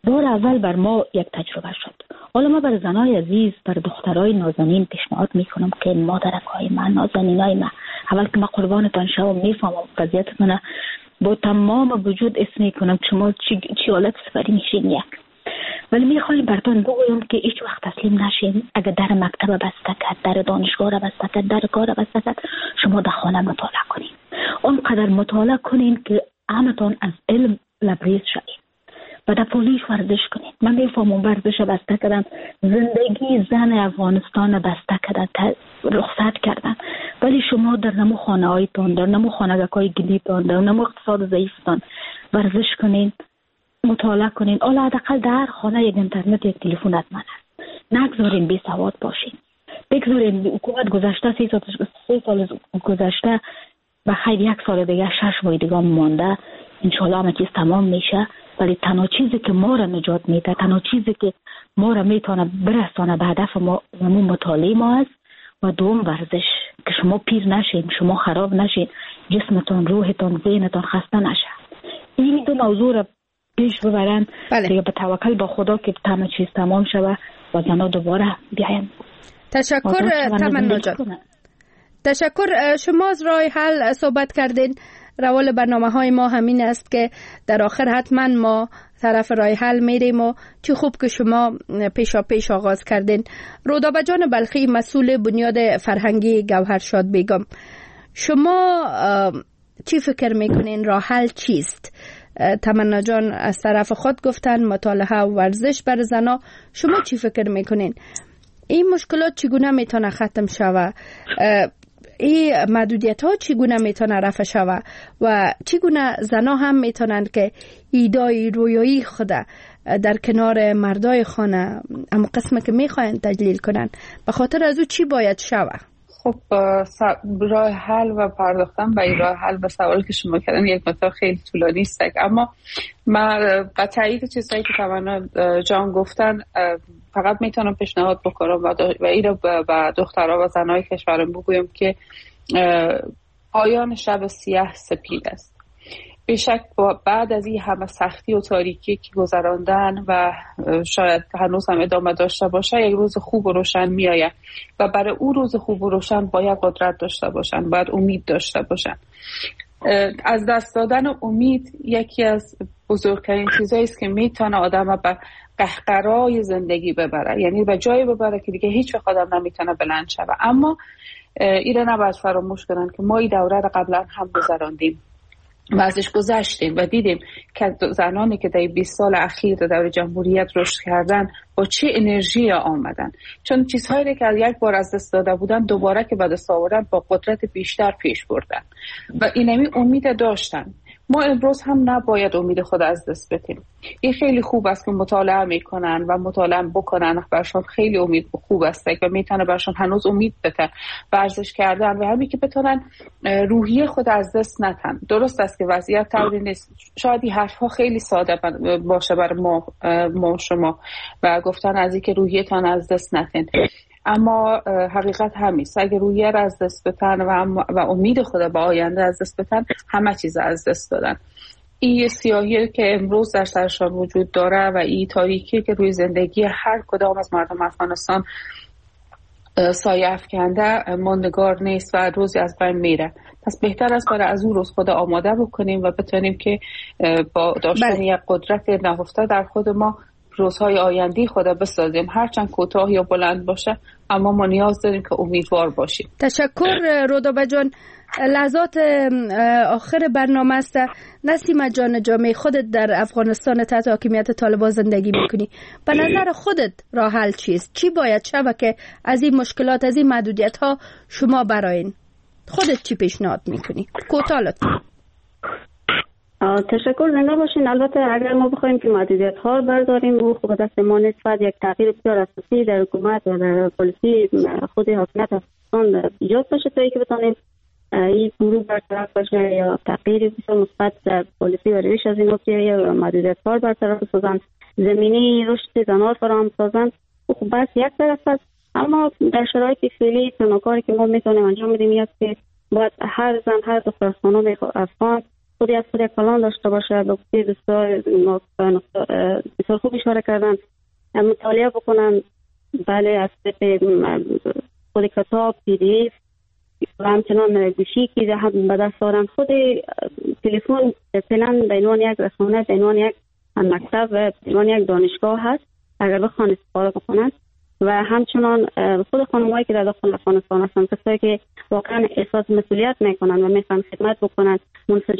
بار اول بر ما یک تجربه شد. حالا ما بر زنای عزیز، بر دخترای نازنین پیشنهاد میکنم که مادرکای من، نازنینای من، اول که من قربانتان شوم میفهمم وضعیتتون با تمام وجود اسم میکنم شما چی چی حالت سفری میشین یک، ولی میخوایم براتون بگویم که هیچ وقت تسلیم نشین. اگر در مکتب بسته کرد، در دانشگاه را بسته کرد، در کار بسته کرد، شما در خانه مطالعه کنین. اونقدر مطالعه کنین که همتون از علم لبریز شوید و در پولیش ورزش کنین. من میفهمم ورزش بسته کردن، زندگی زن افغانستان بسته کردن، رخصت کردن، ولی شما در نمو خانه هایتان، در نمو خانگاهای گلیتان، در نمو اقتصاد ضعیفتان ورزش کنین، مطالعه کنین. حالا حداقل در خانه یک اینترنت، یک تلفن حتما هست. نگذارین بی سواد باشین. بگذارین حکومت گذشته سی سال سه سال گذشته و خیلی یک سال دیگه شش ماه دیگه مونده، انشالله همه چیز تمام میشه. ولی تنها چیزی که ما را نجات میده، تنها چیزی که ما را میتونه برسانه به هدف ما، همون مطالعه ما است و دوم ورزش، که شما پیر نشین، شما خراب نشین، جسمتون، روحتون، ذهنتون خسته نشه. این دو موضوع را پیش ببرن. بله. دیگه به توکل با خدا که همه چیز تمام شود و زنا دوباره بیاین. تشکر تمنا جان. تشکر. شما از راه حل صحبت کردین. روال برنامه های ما همین است که در آخر حتما ما طرف راه حل میریم و چه خوب که شما پیشا پیش آغاز کردین. رودابه جان بلخی، مسئول بنیاد فرهنگی گوهرشاد بیگم، شما چی فکر میکنین راه حل چیست؟ تمنا جان از طرف خود گفتن مطالعه و ورزش بر زنا، شما چی فکر میکنین این مشکلات چگونه میتونه ختم شوه؟ این محدودیت ها چگونه میتونه رفع شوه و چگونه زنا هم میتونن که ایدای رویایی خود در کنار مردای خانه اما قسمه که میخواین تجلیل کنن، به خاطر از او چی باید شوه؟ خب راه حل و پرداختن به این راه حل به سوالی که شما کردن یک مقدار خیلی طولانی است، اما من با تایید چیزایی که تمنا جان گفتن فقط میتونم پیشنهاد بکنم و این رو به دخترها و زنهای کشورم بگویم که پایان شب سیاه سپید است. بیشک بعد از این همه سختی و تاریکی که گذراندن و شاید هنوز هم ادامه داشته باشه، یک روز خوب و روشن می آید و برای اون روز خوب و روشن باید قدرت داشته باشن، باید امید داشته باشن. از دست دادن امید یکی از بزرگترین چیزایی است که میتونه آدم به قهقرای زندگی ببره، یعنی به جایی ببره که دیگه هیچ وقت آدم نمیتونه بلند شوه. اما ایره نباید فراموش کنن که ما این دوره رو قبلا هم گذراندیم و ازش گذشتیم و دیدیم که زنانی که در بیست سال اخیر در دوره جمهوریت رشد کردن با چه انرژی آمدن، چون چیزهایی که یک بار از دست داده بودن دوباره که به دست آوردن با قدرت بیشتر پیش بردن و اینمی امید داشتن. ما امروز هم نباید امید خود از دست بدیم. این خیلی خوب است که مطالعه میکنن و مطالعه بکنن، برشان خیلی امید خوب است و میتونه برشان هنوز امید بده ورزش کردن و همین که بتونن روحیه خود از دست ندن. درست است که وضعیت طوری نیست، شاید این حرفها خیلی ساده باشه برای ما, ما شما و گفتن از این که روحیه‌تان از دست ندین، اما حقیقت همیست. اگه رویه را از دست بدن و, و امید خود به آینده از دست بدن، همه چیز از دست دادن. این سیاهی که امروز در سرشان وجود داره و این تاریکی که روی زندگی هر کدام از مردم افغانستان سایه افکنده ماندگار نیست و روزی از بین میره. پس بهتر است برای از اون روز خود آماده بکنیم و بتونیم که با داشتن یک قدرت نهفته در خود ما روزهای آینده خدا بسازیم، هرچند کوتاه یا بلند باشه، اما ما نیاز داریم که امیدوار باشیم. تشکر رودابه جان. لحظات آخر برنامه است. نسیم جان، جامعه خودت در افغانستان تحت حاکمیت طالبان زندگی میکنی، به نظر خودت راه حل چیست؟ چی باید شود که از این مشکلات، از این محدودیت ها شما براین خودت چی پیشنهاد میکنی؟ کوتاه لطفا. تشکر، زنده باشین. البته اگر ما بخوایم که محدودیت ها برداریم و خود دست ما نیست، باید یک تغییر بسیار اساسی در حکومت و در پلیسی خود حاکمیت افغانستان ایجاد بشه تا اینکه بتونیم این گروه برطرف بشه یا تغییری بسیار مثبت در پلیسی و روش از این که یا محدودیت ها برطرف بسازن، زمینی رشد زنان فراهم سازن. خب بس یک طرف است، اما در شرایط فعلی تنها کاری که ما میتونیم انجام بدیم این است که باید هر زن، هر دختر خانم افغان خودی از خود یک پلان داشته باشه. به گفته دوستان بسیار خوب اشاره کردن، مطالعه بکنن. بله، از خود کتاب، پی دی ایف و همچنان گوشی که به دست دارن. خود تلفن فعلا به عنوان یک رسانه، به عنوان یک مکتب و به عنوان یک دانشگاه هست اگر بخوان استفاده بکنن. و همچنان خود خانم‌هایی که در داخل افغانستان هستند، کسایی که واقعا احساس مسئولیت میکنن و میخوان خدمت بکنن، منسجم